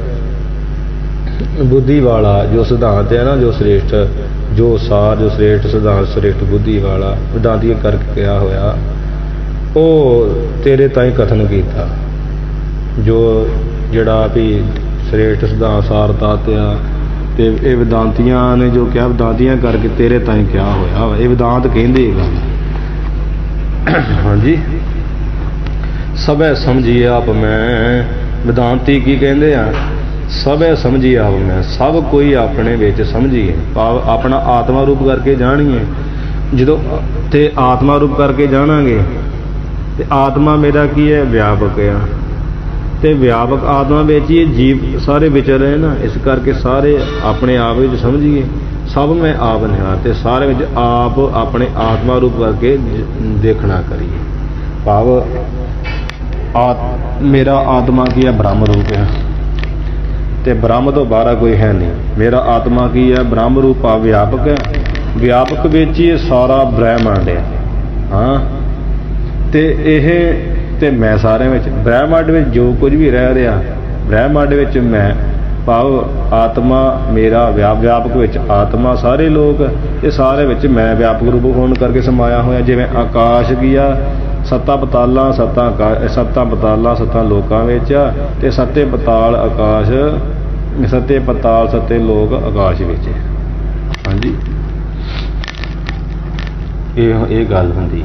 ਬੁੱਧੀ ਵਾਲਾ ਜੋ ਸਿਧਾਂਤ ਹੈ ਨਾ, ਜੋ ਸ੍ਰੇਸ਼ਟ, ਜੋ ਸਾਰ, ਜੋ ਸ੍ਰੇਸ਼ਟ ਸਿਧਾਂਤ, ਸ੍ਰੇਸ਼ਟ ਬੁੱਧੀ ਵਾਲਾ ਵਿਦਾਂਤੀਆਂ ਕਰਕੇ ਕਿਹਾ ਹੋਇਆ, ਉਹ ਤੇਰੇ ਤਾਈਂ ਕਥਨ ਕੀਤਾ। ਜੋ ਜਿਹੜਾ ਵੀ ਸ੍ਰੇਸ਼ਟ ਸਿਧਾਂਤ ਸਾਰ ਤੱਤ ਆ, ਤੇ ਇਹ ਵਿਦਾਂਤੀਆਂ ਨੇ ਜੋ ਕਿਹਾ, ਵਿਦਾਂਤੀਆਂ ਕਰਕੇ ਤੇਰੇ ਤਾਈਂ ਕਿਹਾ ਹੋਇਆ ਵਾ। ਇਹ ਵਿਦਾਂਤ ਕਹਿੰਦੇ ਗੱਲ। ਹਾਂਜੀ, ਸਭੈ ਸਮਝੀਏ ਆਪ ਮੈਂ। ਵਿਦਾਂਤੀ ਕੀ ਕਹਿੰਦੇ ਆ? ਸਭੈ ਸਮਝੀਏ ਆਪ ਮੈਂ। ਸਭ ਕੋਈ ਆਪਣੇ ਵਿੱਚ ਸਮਝੀਏ, ਭਾਵ ਆਪਣਾ ਆਤਮਾ ਰੂਪ ਕਰਕੇ ਜਾਣੀਏ। ਜਦੋਂ ਤੇ ਆਤਮਾ ਰੂਪ ਕਰਕੇ ਜਾਣਾਂਗੇ ਤੇ ਆਤਮਾ ਮੇਰਾ ਕੀ ਹੈ, ਵਿਆਪਕ ਆ, ਤੇ ਵਿਆਪਕ ਆਤਮਾ ਵਿੱਚ ਹੀ ਜੀਵ ਸਾਰੇ ਵਿਚਰ ਰਹੇ ਨਾ। ਇਸ ਕਰਕੇ ਸਾਰੇ ਆਪਣੇ ਆਪ ਵਿੱਚ ਸਮਝੀਏ, ਸਭ ਮੈਂ ਆਪ ਨਿਹਾਰ, ਤੇ ਸਾਰੇ ਵਿੱਚ ਆਪ ਆਪਣੇ ਆਤਮਾ ਰੂਪ ਕਰਕੇ ਦੇਖਣਾ ਕਰੀਏ। ਭਾਵ ਮੇਰਾ ਆਤਮਾ ਕੀ ਹੈ, ਬ੍ਰਹਮ ਰੂਪ ਹੈ, ਤੇ ਬ੍ਰਹਮ ਤੋਂ ਬਾਹਰ ਕੋਈ ਹੈ ਨਹੀਂ। ਮੇਰਾ ਆਤਮਾ ਕੀ ਹੈ, ਬ੍ਰਹਮ ਰੂਪ ਆ, ਵਿਆਪਕ ਹੈ, ਵਿਆਪਕ ਵਿੱਚ ਹੀ ਸਾਰਾ ਬ੍ਰਹਿਮੰਡ ਹੈ। ਹਾਂ, ਤੇ ਇਹ ਤੇ ਮੈਂ ਸਾਰਿਆਂ ਵਿੱਚ, ਬ੍ਰਹਿਮੰਡ ਵਿੱਚ ਜੋ ਕੁਝ ਵੀ ਰਹਿ ਰਿਹਾ, ਬ੍ਰਹਿਮੰਡ ਵਿੱਚ ਮੈਂ, ਭਾਵ ਆਤਮਾ ਮੇਰਾ ਵਿਆਪਕ ਵਿੱਚ ਆਤਮਾ, ਸਾਰੇ ਲੋਕ, ਇਹ ਸਾਰੇ ਵਿੱਚ ਮੈਂ ਵਿਆਪਕ ਰੂਪ ਹੋਣ ਕਰਕੇ ਸਮਾਇਆ ਹੋਇਆ। ਜਿਵੇਂ ਆਕਾਸ਼ ਕੀ ਆ, ਸੱਤਾਂ ਪਤਾਲਾਂ, ਸੱਤਾਂ ਲੋਕਾਂ ਵਿੱਚ ਆ, ਤੇ ਸੱਤੇ ਪਤਾਲ ਆਕਾਸ਼, ਸੱਤੇ ਪਤਾਲ ਸੱਤੇ ਲੋਕ ਆਕਾਸ਼ ਵਿੱਚ। ਹਾਂਜੀ, ਇਹ ਗੱਲ ਹੁੰਦੀ।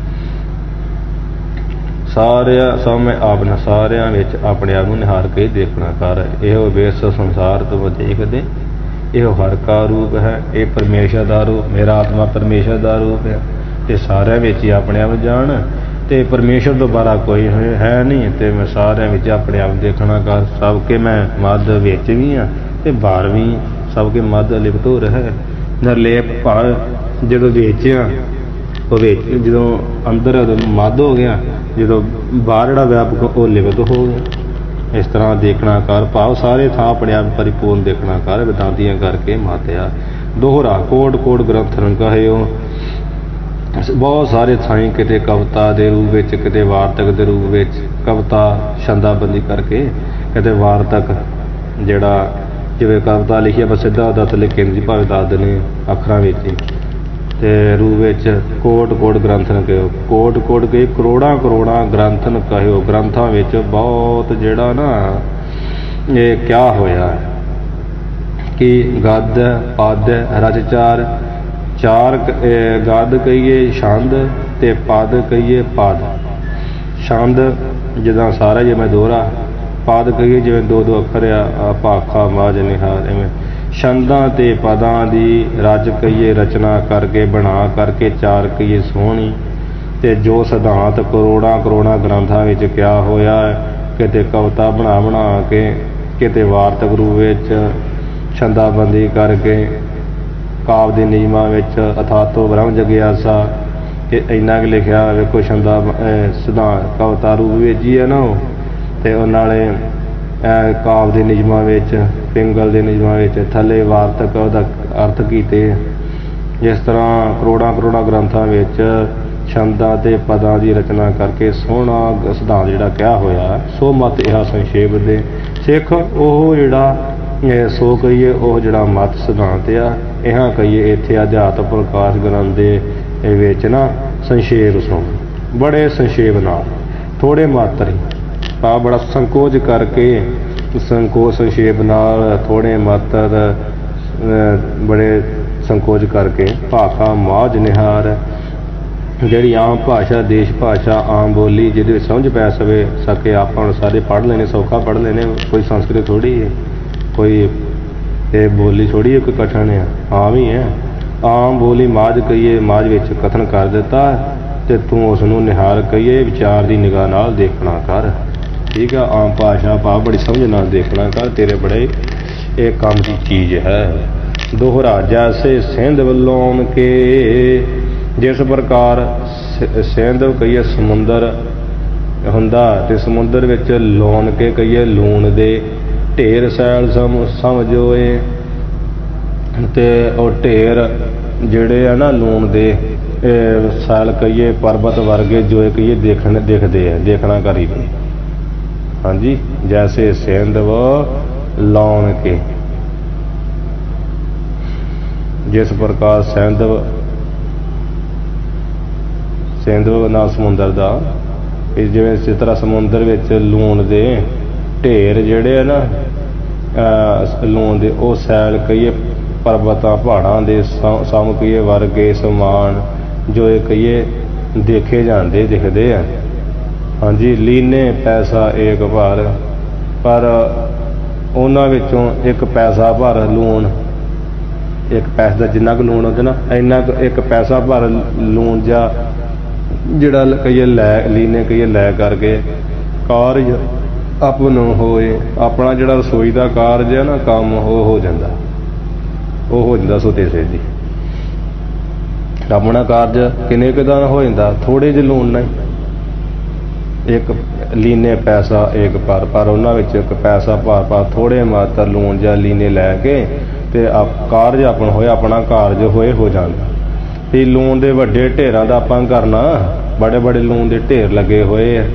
ਸਭ ਮੈਂ ਆਪ ਨੇ, ਸਾਰਿਆਂ ਵਿੱਚ ਆਪਣੇ ਆਪ ਨੂੰ ਨਿਹਾਰ ਕੇ ਦੇਖਣਾ ਕਰ। ਇਹੋ ਵੇਸ ਸੰਸਾਰ ਤੋਂ ਦੇਖਦੇ, ਇਹੋ ਹਰ ਕਾ ਰੂਪ ਹੈ, ਇਹ ਪਰਮੇਸ਼ਰ ਦਾ ਰੂਪ, ਮੇਰਾ ਆਤਮਾ ਪਰਮੇਸ਼ਰ ਦਾ ਰੂਪ ਹੈ, ਤੇ ਸਾਰਿਆਂ ਵਿੱਚ ਹੀ ਆਪਣੇ ਆਪ ਜਾਣ, ਤੇ ਪਰਮੇਸ਼ਰ ਤੋਂ ਬਾਹਰ ਕੋਈ ਹੈ ਨਹੀਂ, ਤੇ ਮੈਂ ਸਾਰਿਆਂ ਵਿੱਚ ਆਪਣੇ ਆਪ ਦੇਖਣਾ ਕਰ। ਸਭ ਕੇ ਮੈਂ ਮੱਧ ਵਿੱਚ ਵੀ ਹਾਂ ਤੇ ਬਾਹਰ ਵੀ, ਸਭ ਕੇ ਮੱਧ ਲਿਪਤ ਹੋ ਰਿਹਾ, ਨਿਰਲੇਪ ਭਾਵ ਜਦੋਂ ਵੇਚਿਆ ਉਹ ਵੇਚ, ਜਦੋਂ ਅੰਦਰ ਮੱਧ ਹੋ ਗਿਆ, ਜਦੋਂ ਬਾਹਰ ਜਿਹੜਾ ਵਿਆਪਕ ਉਹ ਲਿਪਤ ਹੋ ਗਿਆ। ਇਸ ਤਰ੍ਹਾਂ ਦੇਖਣਾ ਕਰ, ਭਾਵ ਸਾਰੇ ਥਾਂ ਆਪਣੇ ਆਪ ਪਰਿਪੂਰਨ ਦੇਖਣਾ ਕਰ, ਵਿਦਾਂਤੀਆਂ ਕਰਕੇ ਮਾਤਿਆ। ਦੋਹਰਾ ਕੋਟ ਕੋਟ ਗ੍ਰੰਥ ਰੰਗਾਇਓ, ਬਹੁਤ ਸਾਰੇ ਥਾਈਂ, ਕਿਤੇ ਕਵਿਤਾ ਦੇ ਰੂਪ ਵਿੱਚ, ਕਿਤੇ ਵਾਰਤਕ ਦੇ ਰੂਪ ਵਿੱਚ, ਕਵਿਤਾ ਛੰਦਾਬੰਦੀ ਕਰਕੇ, ਕਿਤੇ ਵਾਰਤਕ ਜਿਹੜਾ ਜਿਵੇਂ ਕਵਿਤਾ ਲਿਖੀ ਆਪਾਂ ਸਿੱਧਾ ਦੱਤ ਲਿਖ ਕੇ ਭਾਵੇਂ ਦੱਸ ਦਿੰਦੇ ਅੱਖਰਾਂ ਵਿੱਚ ਹੀ, ਤੇ ਰੂਪ ਵਿੱਚ ਕੋਟ ਕੋਟ ਗ੍ਰੰਥ ਨ ਕਹਿਓ, ਕੋਟ ਕੋਟ ਕੇ ਕਰੋੜਾਂ ਕਰੋੜਾਂ ਗ੍ਰੰਥ ਨ ਕਹਿਓ। ਗ੍ਰੰਥਾਂ ਵਿੱਚ ਬਹੁਤ ਜਿਹੜਾ ਨਾ ਇਹ ਕਿਆ ਹੋਇਆ ਕਿ ਗਦ ਪਦ ਰਚ ਚਾਰ ਗਦ ਕਹੀਏ ਛੰਦ, ਤੇ ਪਦ ਕਹੀਏ ਪਦ। ਛੰਦ ਜਿੱਦਾਂ ਸਾਰਾ ਜਿਵੇਂ ਦੋਹਰਾ, ਪਦ ਕਹੀਏ ਜਿਵੇਂ ਦੋ ਦੋ ਅੱਖਰ ਆ, ਭਾਖਾ ਮਾਝ ਨਿਹਾਰ, ਇਵੇਂ ਛੰਦਾਂ ਤੇ ਪਦਾਂ ਦੀ ਰਚ ਕਹੀਏ ਰਚਨਾ ਕਰਕੇ, ਬਣਾ ਕਰਕੇ, ਚਾਰ ਕਹੀਏ ਸੋਹਣੀ। ਤੇ ਜੋ ਸਿਧਾਂਤ ਕਰੋੜਾਂ ਕਰੋੜਾਂ ਗ੍ਰੰਥਾਂ ਵਿੱਚ ਕਿਆ ਹੋਇਆ, ਕਿਤੇ ਕਵਿਤਾ ਬਣਾ ਬਣਾ ਕੇ, ਕਿਤੇ ਵਾਰਤਕ ਰੂਪ ਵਿੱਚ ਛੰਦਾਬੰਦੀ ਕਰਕੇ, ਕਾਵ ਦੇ ਨਿਯਮਾਂ ਵਿੱਚ ਅਥਾਤੋ ਬ੍ਰਹਮ ਜਗਿਆਸਾ, ਕਿ ਇੰਨਾ ਕੁ ਲਿਖਿਆ ਵੇਖੋ ਛੰਦਾ ਸਿਧਾਂਤ ਕਵਿਤਾ ਰੂਪ ਵਿੱਚ ਹੀ ਹੈ ਨਾ ਉਹ, ਤੇ ਉਹ ਨਾਲੇ ਕਾਵ ਦੇ ਨਿਯਮਾਂ ਵਿੱਚ, ਪਿੰਗਲ ਦੇ ਨਿਯਮਾਂ ਵਿੱਚ ਥੱਲੇ ਵਾਰਤਕ ਉਹਦਾ ਅਰਥ ਕੀਤੇ। ਜਿਸ ਤਰ੍ਹਾਂ ਕਰੋੜਾਂ ਕਰੋੜਾਂ ਗ੍ਰੰਥਾਂ ਵਿੱਚ ਛੰਦਾਂ ਤੇ ਪਦਾਂ ਦੀ ਰਚਨਾ ਕਰਕੇ ਸੋਹਣਾ ਸਿਧਾਂਤ ਜਿਹੜਾ ਕਿਹਾ ਹੋਇਆ, ਸੋ ਮਤ ਇਹ ਸੰਖੇਪ ਦੇ ਸਿੱਖ ਉਹ ਜਿਹੜਾ ਸੋ ਕਹੀਏ ਉਹ ਜਿਹੜਾ ਮਤ ਸਿਧਾਂਤ ਆ, ਇਹ ਕਹੀਏ ਇੱਥੇ ਅਧਿਆਤ ਪ੍ਰਕਾਸ਼ ਗ੍ਰੰਥ ਦੇ ਵਿੱਚ ਨਾ ਸੰਖੇਪ ਸੁਣ, ਬੜੇ ਸੰਖੇਪ ਨਾਲ, ਥੋੜ੍ਹੇ ਮਾਤਰ ਭਾਵ ਬੜਾ ਸੰਕੋਚ ਕਰਕੇ, ਸੰਖੇਪ ਨਾਲ, ਥੋੜ੍ਹੇ ਮਾਤਰ, ਬੜੇ ਸੰਕੋਚ ਕਰਕੇ। ਭਾਖਾ ਮਾਝ ਨਿਹਾਰ, ਜਿਹੜੀ ਆਮ ਭਾਸ਼ਾ, ਦੇਸ਼ ਭਾਸ਼ਾ, ਆਮ ਬੋਲੀ, ਜਿਹਦੇ ਵਿੱਚ ਸਮਝ ਪੈ ਸਕੇ। ਆਪਾਂ ਨੂੰ ਸਾਰੇ ਪੜ੍ਹ ਲੈਣੇ, ਸੌਖਾ ਪੜ੍ਹ ਲੈਣੇ, ਕੋਈ ਸੰਸਕ੍ਰਿਤ ਥੋੜ੍ਹੀ ਹੈ, ਕੋਈ ਇਹ ਬੋਲੀ ਥੋੜ੍ਹੀ ਹੈ, ਕੋਈ ਕਠਨ ਹੈ, ਆਮ ਹੀ ਹੈ। ਆਮ ਬੋਲੀ ਮਾਝ ਕਹੀਏ, ਮਾਝ ਵਿੱਚ ਕਥਨ ਕਰ ਦਿੱਤਾ, ਤੇ ਤੂੰ ਉਸ ਨੂੰ ਨਿਹਾਰ ਕਹੀਏ, ਵਿਚਾਰ ਦੀ ਨਿਗਾਹ ਨਾਲ ਦੇਖਣਾ ਕਰ। ਠੀਕ ਆ, ਆਮ ਭਾਸ਼ਾ ਭਾਵ ਬੜੀ ਸਮਝ ਨਾਲ ਦੇਖਣਾ ਕਰ, ਤੇਰੇ ਬੜੇ ਇਹ ਕੰਮ ਦੀ ਚੀਜ਼ ਹੈ। ਦੋਹਰਾ ਜੈਸੇ ਸਿੰਧ ਵੱਲੋਂ ਕੇ, ਜਿਸ ਪ੍ਰਕਾਰ ਸਿੰਧ ਕਹੀਏ ਸਮੁੰਦਰ ਹੁੰਦਾ, ਤੇ ਸਮੁੰਦਰ ਵਿੱਚ ਲੋਨ ਕੇ ਕਹੀਏ ਲੂਣ ਦੇ ਢੇਰ ਸੈਲ ਸਮਝੋਏ, ਤੇ ਉਹ ਢੇਰ ਜਿਹੜੇ ਆ ਨਾ ਲੂਣ ਦੇ ਸੈਲ ਕਹੀਏ ਪਰਬਤ ਵਰਗੇ ਜੋ ਕਹੀਏ ਦਿਖਦੇ ਆ, ਦੇਖਣਾ ਕਰੀ। ਹਾਂਜੀ, ਜੈਸੇ ਸਿੰਧ ਲਾਉਣ ਕੇ, ਜਿਸ ਪ੍ਰਕਾਰ ਸਿੰਧ ਨਾਲ ਸਮੁੰਦਰ ਦਾ, ਜਿਵੇਂ ਇਸ ਤਰ੍ਹਾਂ ਸਮੁੰਦਰ ਵਿੱਚ ਲੂਣ ਦੇ ਢੇਰ ਜਿਹੜੇ ਆ ਨਾ, ਲੂਣ ਦੇ ਉਹ ਸੈਲ ਕਹੀਏ ਪਰਬਤਾਂ ਪਹਾੜਾਂ ਦੇ ਸਮ ਕਹੀਏ ਵਰਗੇ ਸਮਾਨ ਜੋ ਇਹ ਕਹੀਏ ਦੇਖੇ ਜਾਂਦੇ, ਦਿਖਦੇ ਆ। ਹਾਂਜੀ, ਲੀਨੇ ਪੈਸਾ ਏਕ ਭਰ, ਪਰ ਉਹਨਾਂ ਵਿੱਚੋਂ ਇੱਕ ਪੈਸਾ ਭਰ ਲੂਣ, एक पैसे का जिन्ना कुछ लून होता ना इन्ना एक पैसा भर लून जा जिहड़ा कई लै लीने कई लै करके कारज अपन होए अपना जिहड़ा रसोई का कारज है ना काम हो जाता सुते सेधी अपना कारज किन्ने क दा हो जाता थोड़े जे लून ने एक लीने पैसा एक पर उन्हां विच एक पैसा पर थोड़े मात्र लून या लीने लैके ते कारज अपन होए अपना कारज होए हो जाता भी लून के वड्डे ढेरां दा आपां करना बड़े बड़े लून के ढेर लगे हुए है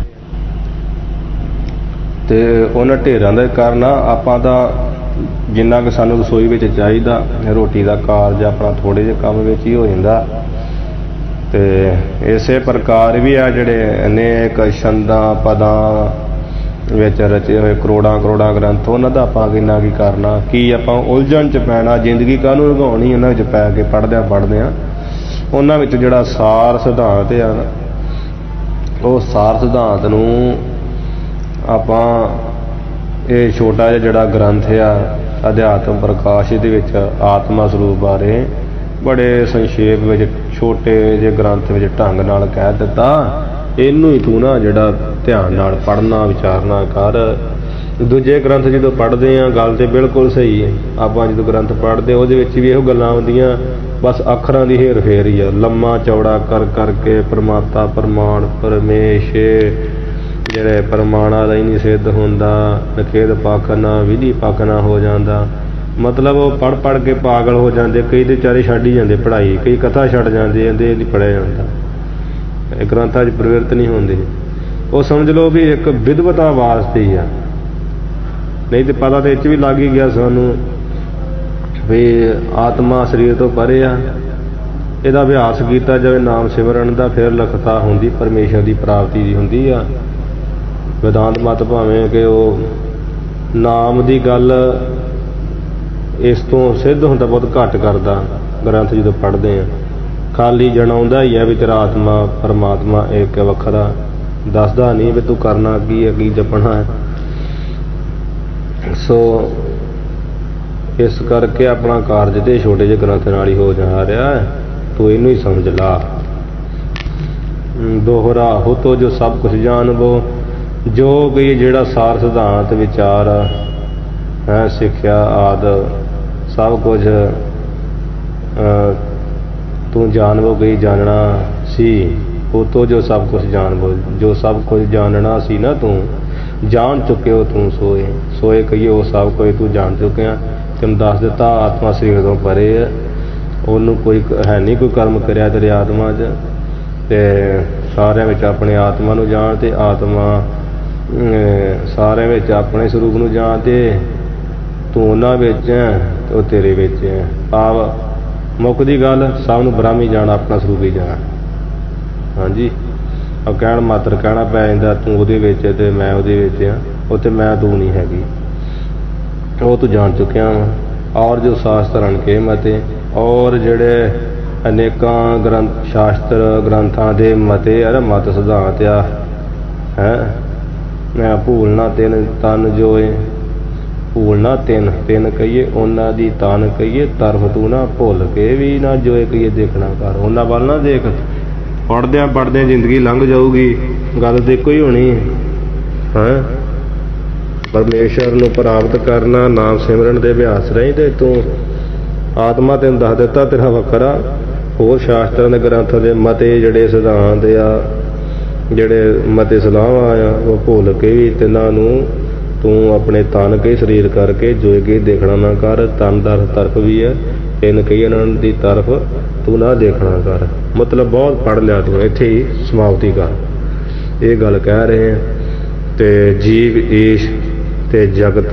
ते उन्हां ढेरां दा करना आपां तां जिन्ना कि सानूं रसोई विच चाहीदा रोटी का कारज अपना थोड़े जे काम विच ही हो जांदा ते इसे प्रकार भी आ जिहड़े अनेक छंदां पदां विच रचे हुए करोड़ां करोड़ां ग्रंथ उन्हां दा आपां किन्ना की करना की आपां उलझन च पैना जिंदगी काहनूं लंघाउणी उन्हां विच पै के पढ़दिआं उन्हां विच जिहड़ा सार सिद्धांत आ ना ਉਹ ਸਾਰ ਸਿਧਾਂਤ ਨੂੰ ਆਪਾਂ ਇਹ ਛੋਟਾ ਜਿਹਾ ਜਿਹੜਾ ਗ੍ਰੰਥ ਆ ਅਧਿਆਤਮ ਪ੍ਰਕਾਸ਼ ਦੇ ਵਿੱਚ ਆਤਮਾ ਸਰੂਪ ਬਾਰੇ ਬੜੇ ਸੰਖੇਪ ਵਿੱਚ ਛੋਟੇ ਜਿਹੇ ਗ੍ਰੰਥ ਵਿੱਚ ਢੰਗ ਨਾਲ ਕਹਿ ਦਿੱਤਾ ਇਹਨੂੰ ਹੀ ਤੂੰ ਨਾ ਜਿਹੜਾ ਧਿਆਨ ਨਾਲ ਪੜ੍ਹਨਾ ਵਿਚਾਰਨਾ ਕਰ ਦੂਜੇ ਗ੍ਰੰਥ ਜਦੋਂ ਪੜ੍ਹਦੇ ਆ ਗੱਲ ਤੇ ਬਿਲਕੁਲ ਸਹੀ ਹੈ ਆਪਾਂ ਜਦੋਂ ਗ੍ਰੰਥ ਪੜ੍ਹਦੇ ਉਹਦੇ ਵਿੱਚ ਵੀ ਇਹੋ ਗੱਲਾਂ ਆਉਂਦੀਆਂ बस अखरां दी हेर फेर ही है लम्मा चौड़ा कर करके परमात्मा प्रमाण परमेश जिहड़े प्रमाणा दा ही नहीं सिद्ध हुंदा नखेद पक्ष ना विधि पक्ष ना हो जांदा मतलब वो पढ़ पढ़ के पागल हो जाते कई तो चारे छड्ड ही जाते पढ़ाई कई कथा छड्ड जाते ये नहीं पढ़िया जाता ग्रंथां च प्रवृत्त नहीं होंदे वो समझ लो भी एक विद्वता वास्ते ही है नहीं तो पता तो इच भी लग ही गया सानू भी आत्मा शरीर तो परे आ ਇਹਦਾ ਅਭਿਆਸ ਕੀਤਾ ਜਾਵੇ ਨਾਮ ਸਿਮਰਨ ਦਾ ਫਿਰ ਲਖਤਾ ਹੁੰਦੀ ਪਰਮੇਸ਼ਰ ਦੀ ਪ੍ਰਾਪਤੀ ਦੀ ਹੁੰਦੀ ਆ वेदांत मत भावें कि ਉਹ ਨਾਮ ਦੀ ਗੱਲ ਇਸ ਤੋਂ ਸਿੱਧ ਹੁੰਦਾ ਬਹੁਤ ਘੱਟ ਕਰਦਾ ਗ੍ਰੰਥ ਜਦੋਂ ਪੜ੍ਹਦੇ ਆ ਖਾਲੀ ਜਣਾਉਂਦਾ ਹੀ ਹੈ ਵੀ ਤੇਰਾ ਆਤਮਾ ਪਰਮਾਤਮਾ ਇੱਕ ਵੱਖਰਾ ਦੱਸਦਾ ਨਹੀਂ ਵੀ ਤੂੰ ਕਰਨਾ ਕੀ ਹੈ ਕੀ ਜਪਣਾ ਹੈ ਸੋ इस करके अपना कारज तो छोटे जे ग्रंथ नाल ही हो जा रहा है तो इनू ही समझ ला दोहरा हो तो जो सब कुछ जानबो जो गई जेड़ा सार सिद्धांत विचार है सिक्ख्या आदि सब कुछ तू जानबो गई जानना सी हो तो जो सब कुछ जानबो जो सब कुछ जानना सी ना तू जान चुके हो तू सोए सोए कहिए वो सब कुछ तू जान चुके हैं तेन दस दिता आत्मा शरीर तो परे है उन्होंने कोई है नहीं कोई कर्म करया तेरे आत्मा च सारे अपने आत्मा नूं जान ते आत्मा सारे अपने स्वरूप नूं जान ते तू उन्हां विच है तो तेरे विच है भाव मुक्कदी गल सब नूं ब्रह्म ही जाना अपना स्वरूप ही जाना हाँ जी अब कहण मात्र कहना पै जांदा तू उहदे विच ते मैं उहदे विच हाँ उत्थे मैं तू नहीं हैगी वो तो जान चुकिया और जो शास्त्र अणके मते और जड़े अनेकां ग्रंथ शास्त्र ग्रंथां दे मते अरे मत सिद्धांत आ है मैं भूलना तिन तन जोए भूलना तिन तिन कहिए उन्हां दी तन कहिए तरफ तू ना भुल के भी ना जोए कहिए देखना कर उन्हां वल ना देख पढ़दे जिंदगी लंघ जाऊगी गल तो इक्को ही होनी है परमेश्वर नूं प्राप्त करना नाम सिमरन दे अभ्यास रही तो तू आत्मा तेन दस दिता तेरा वखरा होर शास्त्रां दे ग्रंथां दे मते जिहड़े सिद्धांत आ जिहड़े मते सलाहां आ वो भुल के भी तिन्हां नूं तू अपने तन के शरीर करके जोए के देखना ना कर तन दा तरफ भी है तिन कई इन्हां दी तरफ तू ना देखना कर मतलब बहुत पढ़ लिया तू इत्थे ही समाप्ति कर ये गल कह रहे हैं ते जीव ईश ते जगत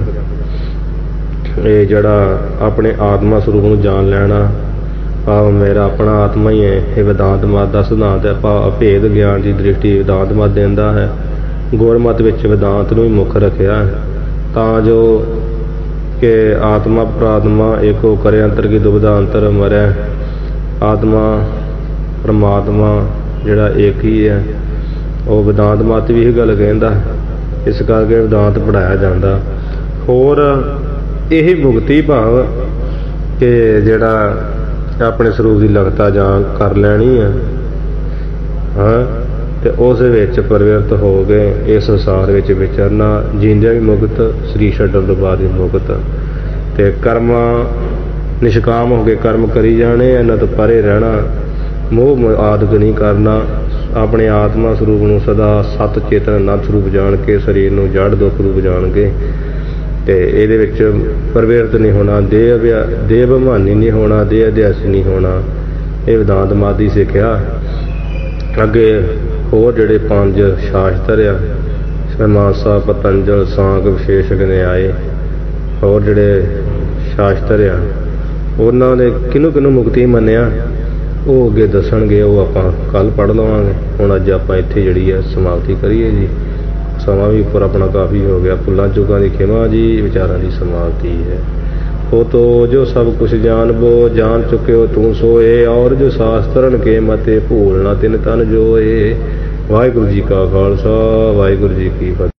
ये जड़ा अपने आत्मा स्वरूप नूं जान लैना भाव मेरा अपना आत्मा ही है ये वेदांत मत का सिद्धांत है भाव अभेद ज्ञान की दृष्टि वेदांत मत देंदा है गुरमत विच वेदांत नूं ही मुख रखिया तां जो कि आत्मा प्रात्मा एको करे अंतर की दुविधा अंतर मरै आत्मा परमात्मा जिहड़ा एक ही है वो वेदांत मत भी यही गल कहंदा इस करके वेदांत पढ़ाया जाता होर यही मुक्ति भाव कि जिहड़ा अपने स्वरूप की लगता जां कर लैनी है, हाँ, तो उस विच प्रवृत्त हो गए इस संसार विच विचरना, जींदे भी मुक्त, शरीर छड्डण तो बाद भी मुक्त, ते कर्म निष्काम हो के कर्म करी जाने, इन्हां तो परे रहना, मोह आदत नहीं करना, अपने आत्मा स्वरूप नूं सदा सत चेतन अनंत स्वरूप जान के शरीर नूं जड़ दुख रूप जान के ते इहदे विच प्रवृत्त नहीं होना, देह अभिमानी नहीं होना, देह अध्यासी नहीं होना। ये वेदांत मादी सिक्ख्या। अगे होर जिहड़े 5 शास्त्र आ, मानसा, पतंजल, सांख, विशेषज्ञ ने आए, होर जिहड़े शास्त्र आ उन्हां ने किनू किनू मुक्ति मन्निया वो अगे दसणगे, वो आपां कल पढ़ लवांगे। हुण अज आपां इत्थे जिहड़ी है समाप्ति करिए जी, समा भी उपर अपना काफ़ी हो गया। भुल्लां चूकां दी खिमा जी, विचारां दी समाप्ति है। हो तो जो सब कुछ जानबो, जान चुके हो तू सोए, और जो शास्त्रन के मते भूल ना तिन तन जोए। वाहिगुरू जी का खालसा, वाहिगुरू जी की फतेह।